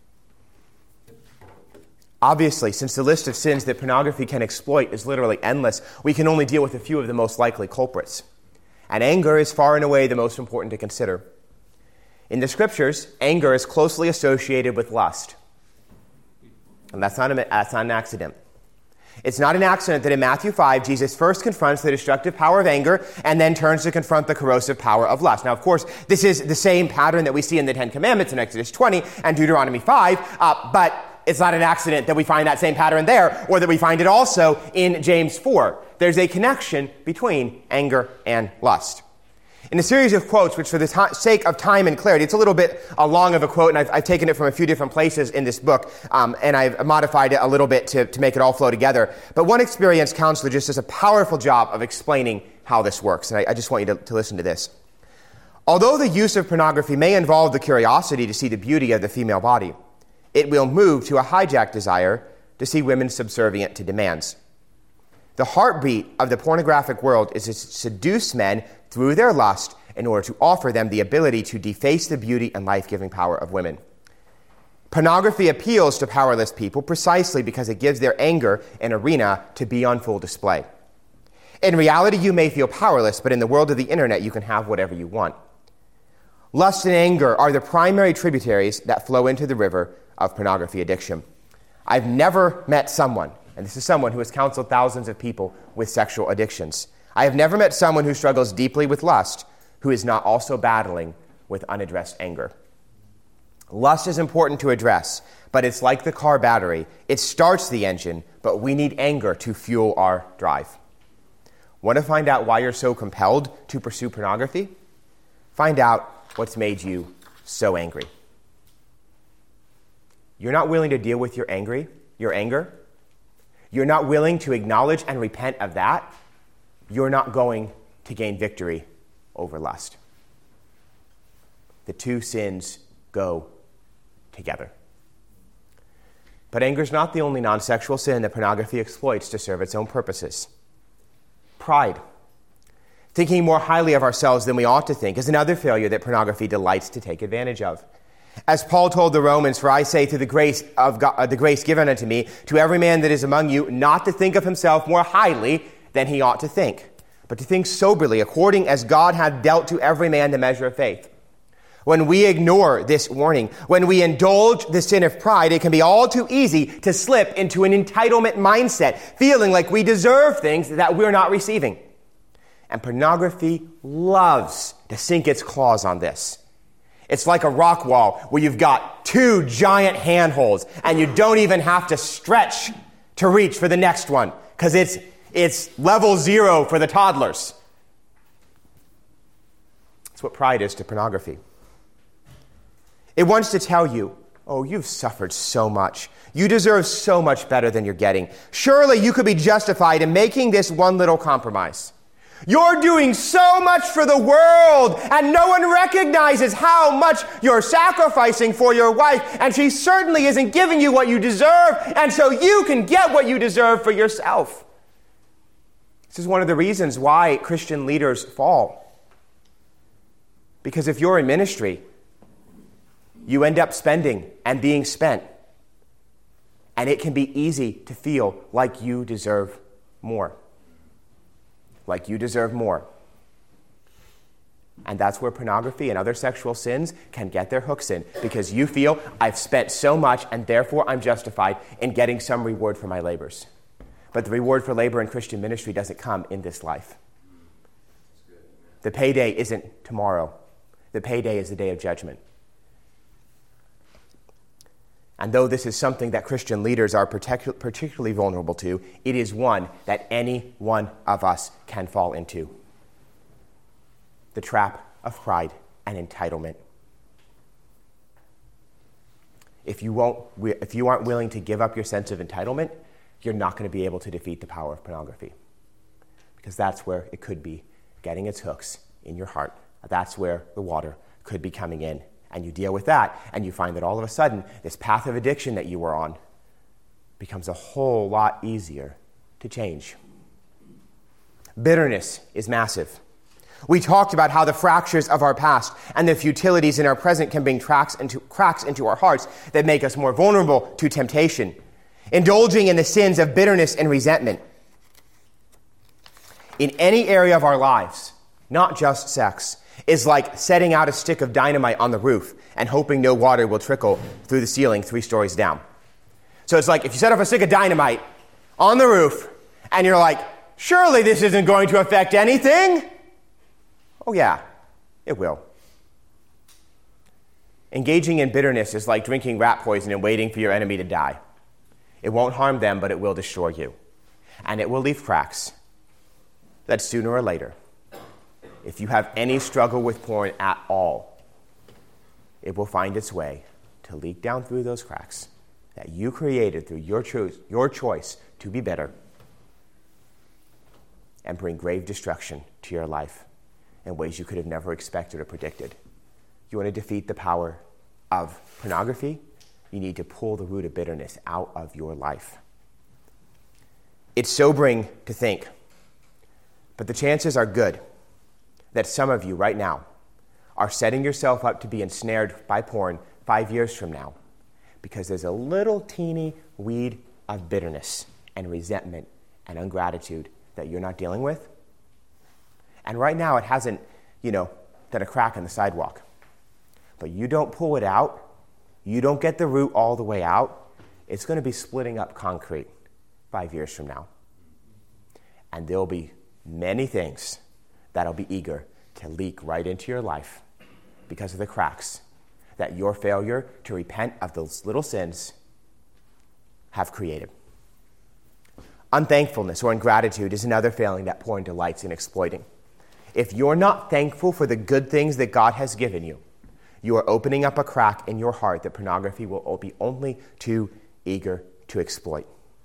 Obviously, since the list of sins that pornography can exploit is literally endless, we can only deal with a few of the most likely culprits. And anger is far and away the most important to consider. In the Scriptures, anger is closely associated with lust. And that's not an accident. It's not an accident that in Matthew 5, Jesus first confronts the destructive power of anger and then turns to confront the corrosive power of lust. Now, of course, this is the same pattern that we see in the Ten Commandments in Exodus 20 and Deuteronomy 5, but it's not an accident that we find that same pattern there, or that we find it also in James 4. There's a connection between anger and lust. In a series of quotes, which for the sake of time and clarity, it's a little bit long of a quote, and I've taken it from a few different places in this book, and I've modified it a little bit to make it all flow together. But one experienced counselor just does a powerful job of explaining how this works, and I just want you to listen to this. Although the use of pornography may involve the curiosity to see the beauty of the female body, it will move to a hijacked desire to see women subservient to demands. The heartbeat of the pornographic world is to seduce men through their lust in order to offer them the ability to deface the beauty and life-giving power of women. Pornography appeals to powerless people precisely because it gives their anger an arena to be on full display. In reality, you may feel powerless, but in the world of the internet, you can have whatever you want. Lust and anger are the primary tributaries that flow into the river of pornography addiction. I've never met someone, and this is someone who has counseled thousands of people with sexual addictions. I have never met someone who struggles deeply with lust who is not also battling with unaddressed anger. Lust is important to address, but it's like the car battery. It starts the engine, but we need anger to fuel our drive. Want to find out why you're so compelled to pursue pornography? Find out what's made you so angry. You're not willing to deal with your anger. You're not willing to acknowledge and repent of that. You're not going to gain victory over lust. The two sins go together. But anger is not the only non-sexual sin that pornography exploits to serve its own purposes. Pride, thinking more highly of ourselves than we ought to think, is another failure that pornography delights to take advantage of. As Paul told the Romans, "For I say through the grace of God, the grace given unto me, to every man that is among you, not to think of himself more highly than he ought to think, but to think soberly, according as God hath dealt to every man the measure of faith." When we ignore this warning, when we indulge the sin of pride, it can be all too easy to slip into an entitlement mindset, feeling like we deserve things that we're not receiving. And pornography loves to sink its claws on this. It's like a rock wall where you've got two giant handholds and you don't even have to stretch to reach for the next one because it's level 0 for the toddlers. That's what pride is to pornography. It wants to tell you, oh, you've suffered so much. You deserve so much better than you're getting. Surely you could be justified in making this one little compromise. You're doing so much for the world, and no one recognizes how much you're sacrificing for your wife, and she certainly isn't giving you what you deserve, and so you can get what you deserve for yourself. This is one of the reasons why Christian leaders fall. Because if you're in ministry, you end up spending and being spent, and it can be easy to feel like you deserve more. Like you deserve more. And that's where pornography and other sexual sins can get their hooks in, because you feel, I've spent so much and therefore I'm justified in getting some reward for my labors. But the reward for labor in Christian ministry doesn't come in this life. the payday isn't tomorrow. The payday is the day of judgment. And though this is something that Christian leaders are particularly vulnerable to, it is one that any one of us can fall into. The trap of pride and entitlement. If you aren't willing to give up your sense of entitlement, you're not going to be able to defeat the power of pornography. Because that's where it could be getting its hooks in your heart. That's where the water could be coming in. And you deal with that, and you find that all of a sudden, this path of addiction that you were on becomes a whole lot easier to change. Bitterness is massive. We talked about how the fractures of our past and the futilities in our present can bring cracks into our hearts that make us more vulnerable to temptation, indulging in the sins of bitterness and resentment. In any area of our lives, not just sex, is like setting out a stick of dynamite on the roof and hoping no water will trickle through the ceiling 3 stories down. So it's like if you set off a stick of dynamite on the roof and you're like, surely this isn't going to affect anything. Oh yeah, it will. Engaging in bitterness is like drinking rat poison and waiting for your enemy to die. It won't harm them, but it will destroy you. And it will leave cracks that sooner or later, if you have any struggle with porn at all, it will find its way to leak down through those cracks that you created through your choice to be better and bring grave destruction to your life in ways you could have never expected or predicted. You want to defeat the power of pornography? You need to pull the root of bitterness out of your life. It's sobering to think, but the chances are good that some of you right now are setting yourself up to be ensnared by porn 5 years from now because there's a little teeny weed of bitterness and resentment and ingratitude that you're not dealing with. And right now it hasn't, done a crack in the sidewalk. But you don't pull it out, you don't get the root all the way out, it's going to be splitting up concrete 5 years from now. And there'll be many things that'll be eager to leak right into your life because of the cracks that your failure to repent of those little sins have created. Unthankfulness or ingratitude is another failing that porn delights in exploiting. If you're not thankful for the good things that God has given you, you are opening up a crack in your heart that pornography will be only too eager to exploit.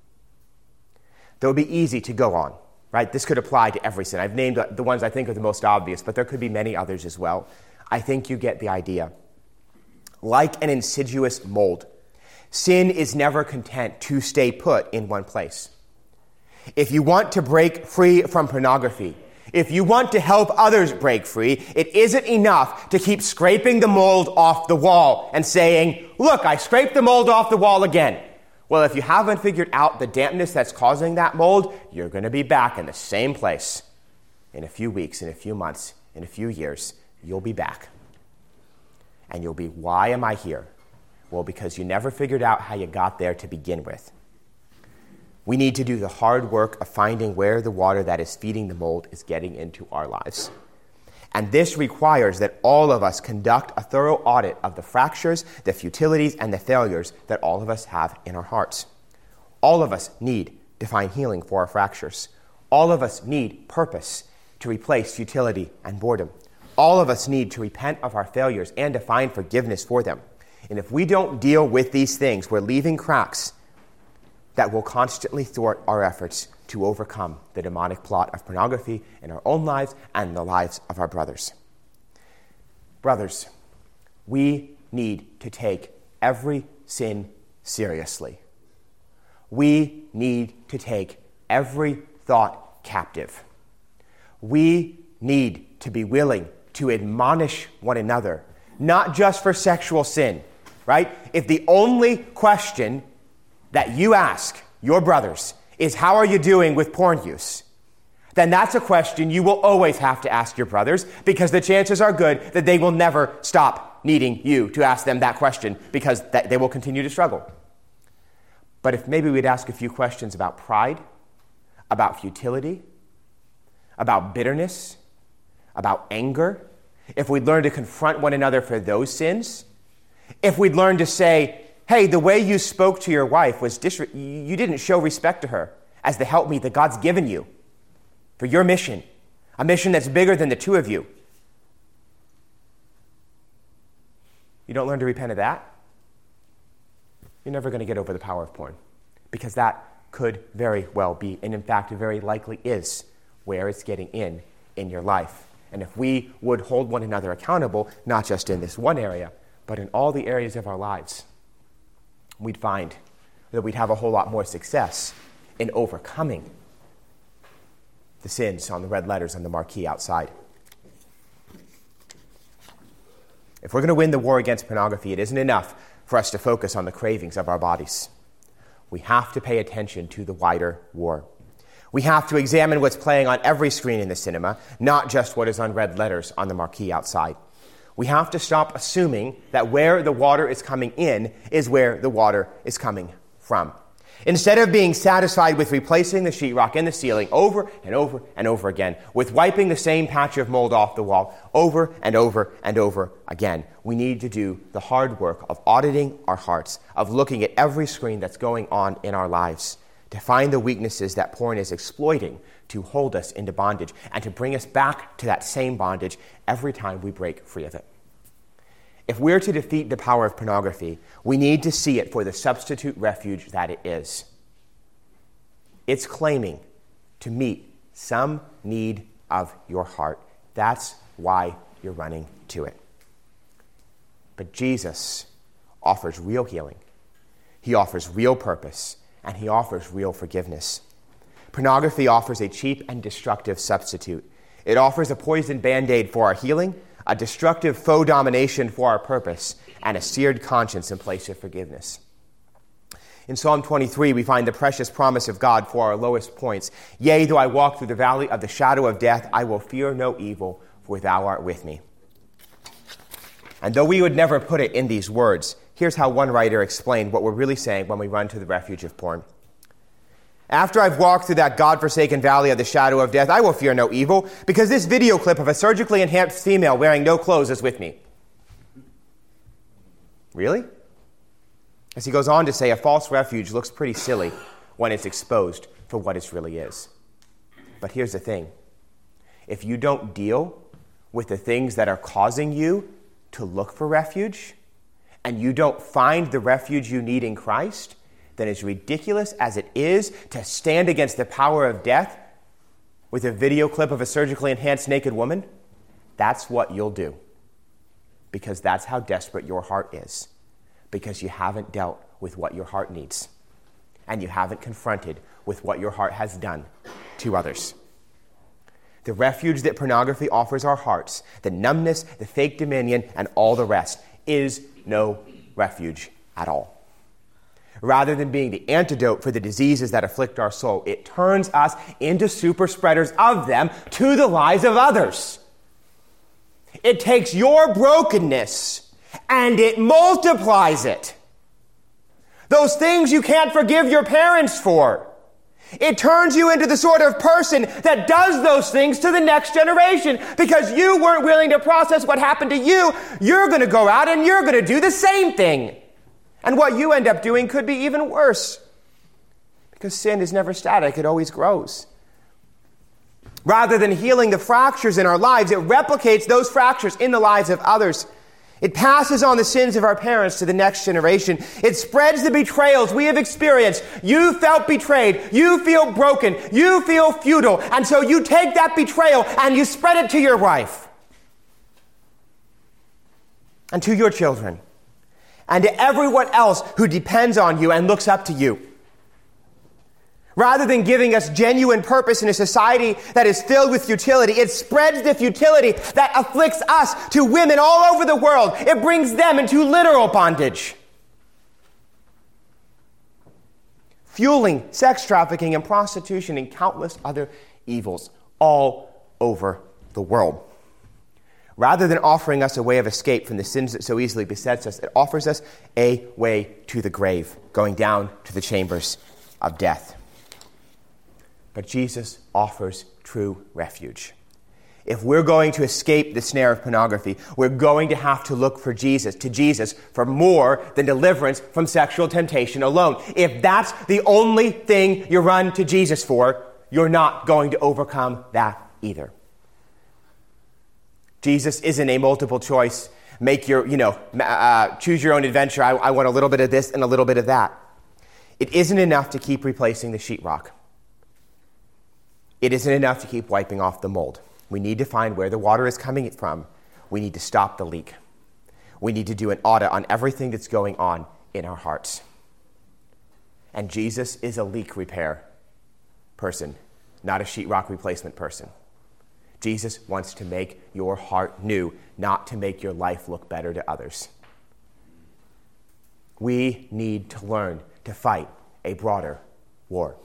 Though it would be easy to go on, right? This could apply to every sin. I've named the ones I think are the most obvious, but there could be many others as well. I think you get the idea. Like an insidious mold, sin is never content to stay put in one place. If you want to break free from pornography, if you want to help others break free, it isn't enough to keep scraping the mold off the wall and saying, look, I scraped the mold off the wall again. Well, if you haven't figured out the dampness that's causing that mold, you're going to be back in the same place. In a few weeks, in a few months, in a few years, you'll be back. And you'll be, why am I here? Well, because you never figured out how you got there to begin with. We need to do the hard work of finding where the water that is feeding the mold is getting into our lives. And this requires that all of us conduct a thorough audit of the fractures, the futilities, and the failures that all of us have in our hearts. All of us need to find healing for our fractures. All of us need purpose to replace futility and boredom. All of us need to repent of our failures and to find forgiveness for them. And if we don't deal with these things, we're leaving cracks that will constantly thwart our efforts to overcome the demonic plot of pornography in our own lives and the lives of our brothers. Brothers, we need to take every sin seriously. We need to take every thought captive. We need to be willing to admonish one another, not just for sexual sin, right? If the only question that you ask your brothers is, how are you doing with porn use? Then that's a question you will always have to ask your brothers, because the chances are good that they will never stop needing you to ask them that question, because they will continue to struggle. But if maybe we'd ask a few questions about pride, about futility, about bitterness, about anger, if we'd learn to confront one another for those sins, if we'd learn to say, hey, the way you spoke to your wife was you didn't show respect to her as the helpmeet that God's given you for your mission, a mission that's bigger than the two of you. You don't learn to repent of that, you're never going to get over the power of porn, because that could very well be, and in fact, it very likely is, where it's getting in your life. And if we would hold one another accountable, not just in this one area, but in all the areas of our lives, we'd find that we'd have a whole lot more success in overcoming the sins on the red letters on the marquee outside. If we're going to win the war against pornography, it isn't enough for us to focus on the cravings of our bodies. We have to pay attention to the wider war. We have to examine what's playing on every screen in the cinema, not just what is on red letters on the marquee outside. We have to stop assuming that where the water is coming in is where the water is coming from. Instead of being satisfied with replacing the sheetrock in the ceiling over and over and over again, with wiping the same patch of mold off the wall over and over and over again, we need to do the hard work of auditing our hearts, of looking at every screen that's going on in our lives, to find the weaknesses that porn is exploiting to hold us into bondage and to bring us back to that same bondage every time we break free of it. If we're to defeat the power of pornography, we need to see it for the substitute refuge that it is. It's claiming to meet some need of your heart. That's why you're running to it. But Jesus offers real healing. He offers real purpose, and he offers real forgiveness. Pornography offers a cheap and destructive substitute. It offers a poisoned Band-Aid for our healing, a destructive faux domination for our purpose, and a seared conscience in place of forgiveness. In Psalm 23, we find the precious promise of God for our lowest points. Yea, though I walk through the valley of the shadow of death, I will fear no evil, for thou art with me. And though we would never put it in these words, here's how one writer explained what we're really saying when we run to the refuge of porn. After I've walked through that God-forsaken valley of the shadow of death, I will fear no evil, because this video clip of a surgically enhanced female wearing no clothes is with me. Really? As he goes on to say, a false refuge looks pretty silly when it's exposed for what it really is. But here's the thing. If you don't deal with the things that are causing you to look for refuge, and you don't find the refuge you need in Christ, then as ridiculous as it is to stand against the power of death with a video clip of a surgically enhanced naked woman, that's what you'll do. Because that's how desperate your heart is. Because you haven't dealt with what your heart needs. And you haven't confronted with what your heart has done to others. The refuge that pornography offers our hearts, the numbness, the fake dominion, and all the rest, is no refuge at all. Rather than being the antidote for the diseases that afflict our soul, it turns us into super spreaders of them to the lives of others. It takes your brokenness and it multiplies it. Those things you can't forgive your parents for. It turns you into the sort of person that does those things to the next generation. Because you weren't willing to process what happened to you, you're going to go out and you're going to do the same thing. And what you end up doing could be even worse. Because sin is never static, it always grows. Rather than healing the fractures in our lives, it replicates those fractures in the lives of others. It passes on the sins of our parents to the next generation. It spreads the betrayals we have experienced. You felt betrayed. You feel broken. You feel futile. And so you take that betrayal and you spread it to your wife. And to your children. And to everyone else who depends on you and looks up to you. Rather than giving us genuine purpose in a society that is filled with futility, it spreads the futility that afflicts us to women all over the world. It brings them into literal bondage. Fueling sex trafficking and prostitution and countless other evils all over the world. Rather than offering us a way of escape from the sins that so easily besets us, it offers us a way to the grave, going down to the chambers of death. But Jesus offers true refuge. If we're going to escape the snare of pornography, we're going to have to look to Jesus, for more than deliverance from sexual temptation alone. If that's the only thing you run to Jesus for, you're not going to overcome that either. Jesus isn't a multiple choice, choose your own adventure. I want a little bit of this and a little bit of that. It isn't enough to keep replacing the sheetrock. It isn't enough to keep wiping off the mold. We need to find where the water is coming from. We need to stop the leak. We need to do an audit on everything that's going on in our hearts. And Jesus is a leak repair person, not a sheetrock replacement person. Jesus wants to make your heart new, not to make your life look better to others. We need to learn to fight a broader war.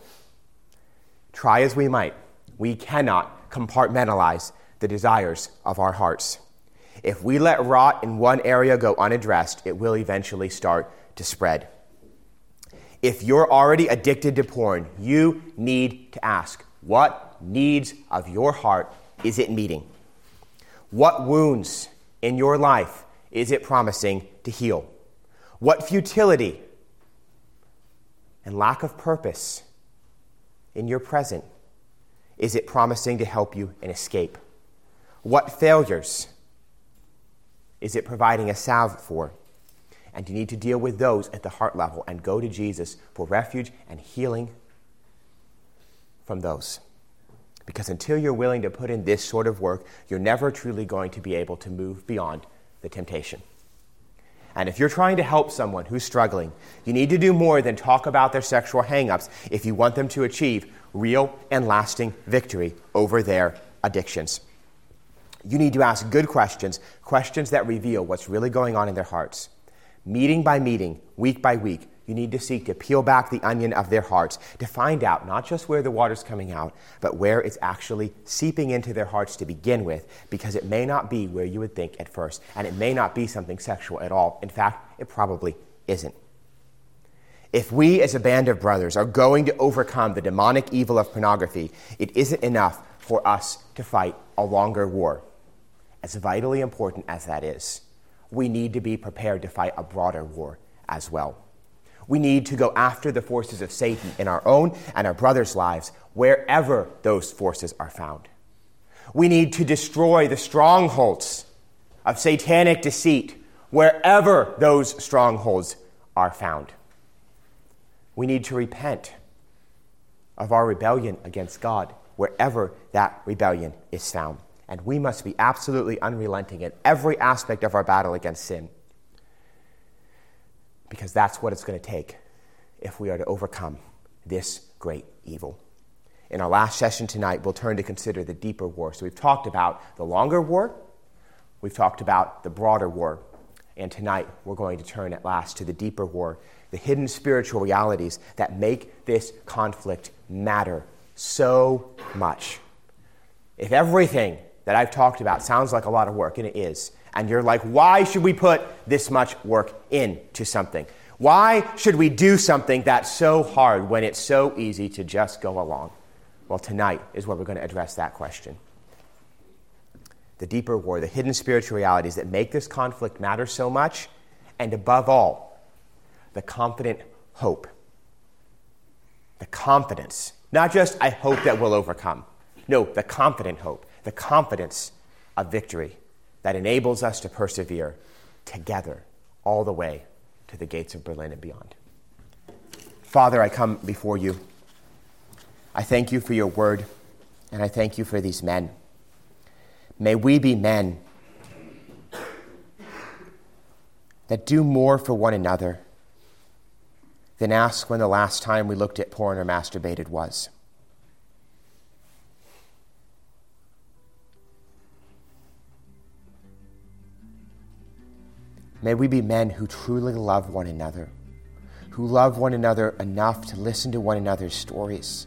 Try as we might, we cannot compartmentalize the desires of our hearts. If we let rot in one area go unaddressed, it will eventually start to spread. If you're already addicted to porn, you need to ask, what needs of your heart is it meeting? What wounds in your life is it promising to heal? What futility and lack of purpose in your present is it promising to help you and escape? What failures is it providing a salve for? And you need to deal with those at the heart level and go to Jesus for refuge and healing from those. Because until you're willing to put in this sort of work, you're never truly going to be able to move beyond the temptation. And if you're trying to help someone who's struggling, you need to do more than talk about their sexual hang-ups if you want them to achieve real and lasting victory over their addictions. You need to ask good questions, questions that reveal what's really going on in their hearts. Meeting by meeting, week by week, you need to seek to peel back the onion of their hearts to find out not just where the water's coming out, but where it's actually seeping into their hearts to begin with, because it may not be where you would think at first, and it may not be something sexual at all. In fact, it probably isn't. If we as a band of brothers are going to overcome the demonic evil of pornography, it isn't enough for us to fight a longer war. As vitally important as that is, we need to be prepared to fight a broader war as well. We need to go after the forces of Satan in our own and our brothers' lives, wherever those forces are found. We need to destroy the strongholds of satanic deceit, wherever those strongholds are found. We need to repent of our rebellion against God, wherever that rebellion is found. And we must be absolutely unrelenting in every aspect of our battle against sin, because that's what it's going to take if we are to overcome this great evil. In our last session tonight, we'll turn to consider the deeper war. So we've talked about the longer war, we've talked about the broader war, and tonight we're going to turn at last to the deeper war, the hidden spiritual realities that make this conflict matter so much. If everything that I've talked about sounds like a lot of work, and it is, and you're like, why should we put this much work into something? Why should we do something that's so hard when it's so easy to just go along? Well, tonight is where we're going to address that question. The deeper war, the hidden spiritual realities that make this conflict matter so much, and above all, the confident hope. The confidence. Not just, I hope that we'll overcome. No, the confident hope. The confidence of victory that enables us to persevere together all the way to the gates of Berlin and beyond. Father, I come before you. I thank you for your word, and I thank you for these men. May we be men that do more for one another than ask when the last time we looked at porn or masturbated was. May we be men who truly love one another, who love one another enough to listen to one another's stories,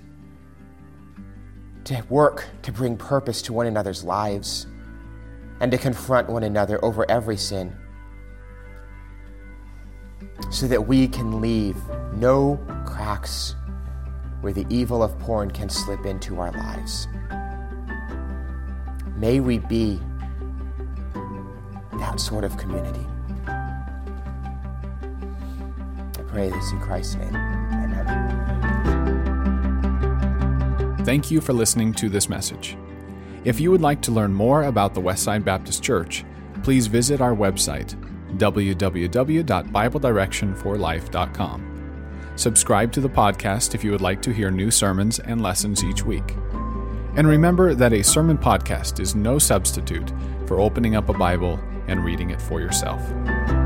to work to bring purpose to one another's lives, and to confront one another over every sin, so that we can leave no cracks where the evil of porn can slip into our lives. May we be that sort of community. I pray this in Christ's name. Amen. Thank you for listening to this message. If you would like to learn more about the Westside Baptist Church, please visit our website, www.BibleDirectionForLife.com. Subscribe to the podcast if you would like to hear new sermons and lessons each week. And remember that a sermon podcast is no substitute for opening up a Bible and reading it for yourself.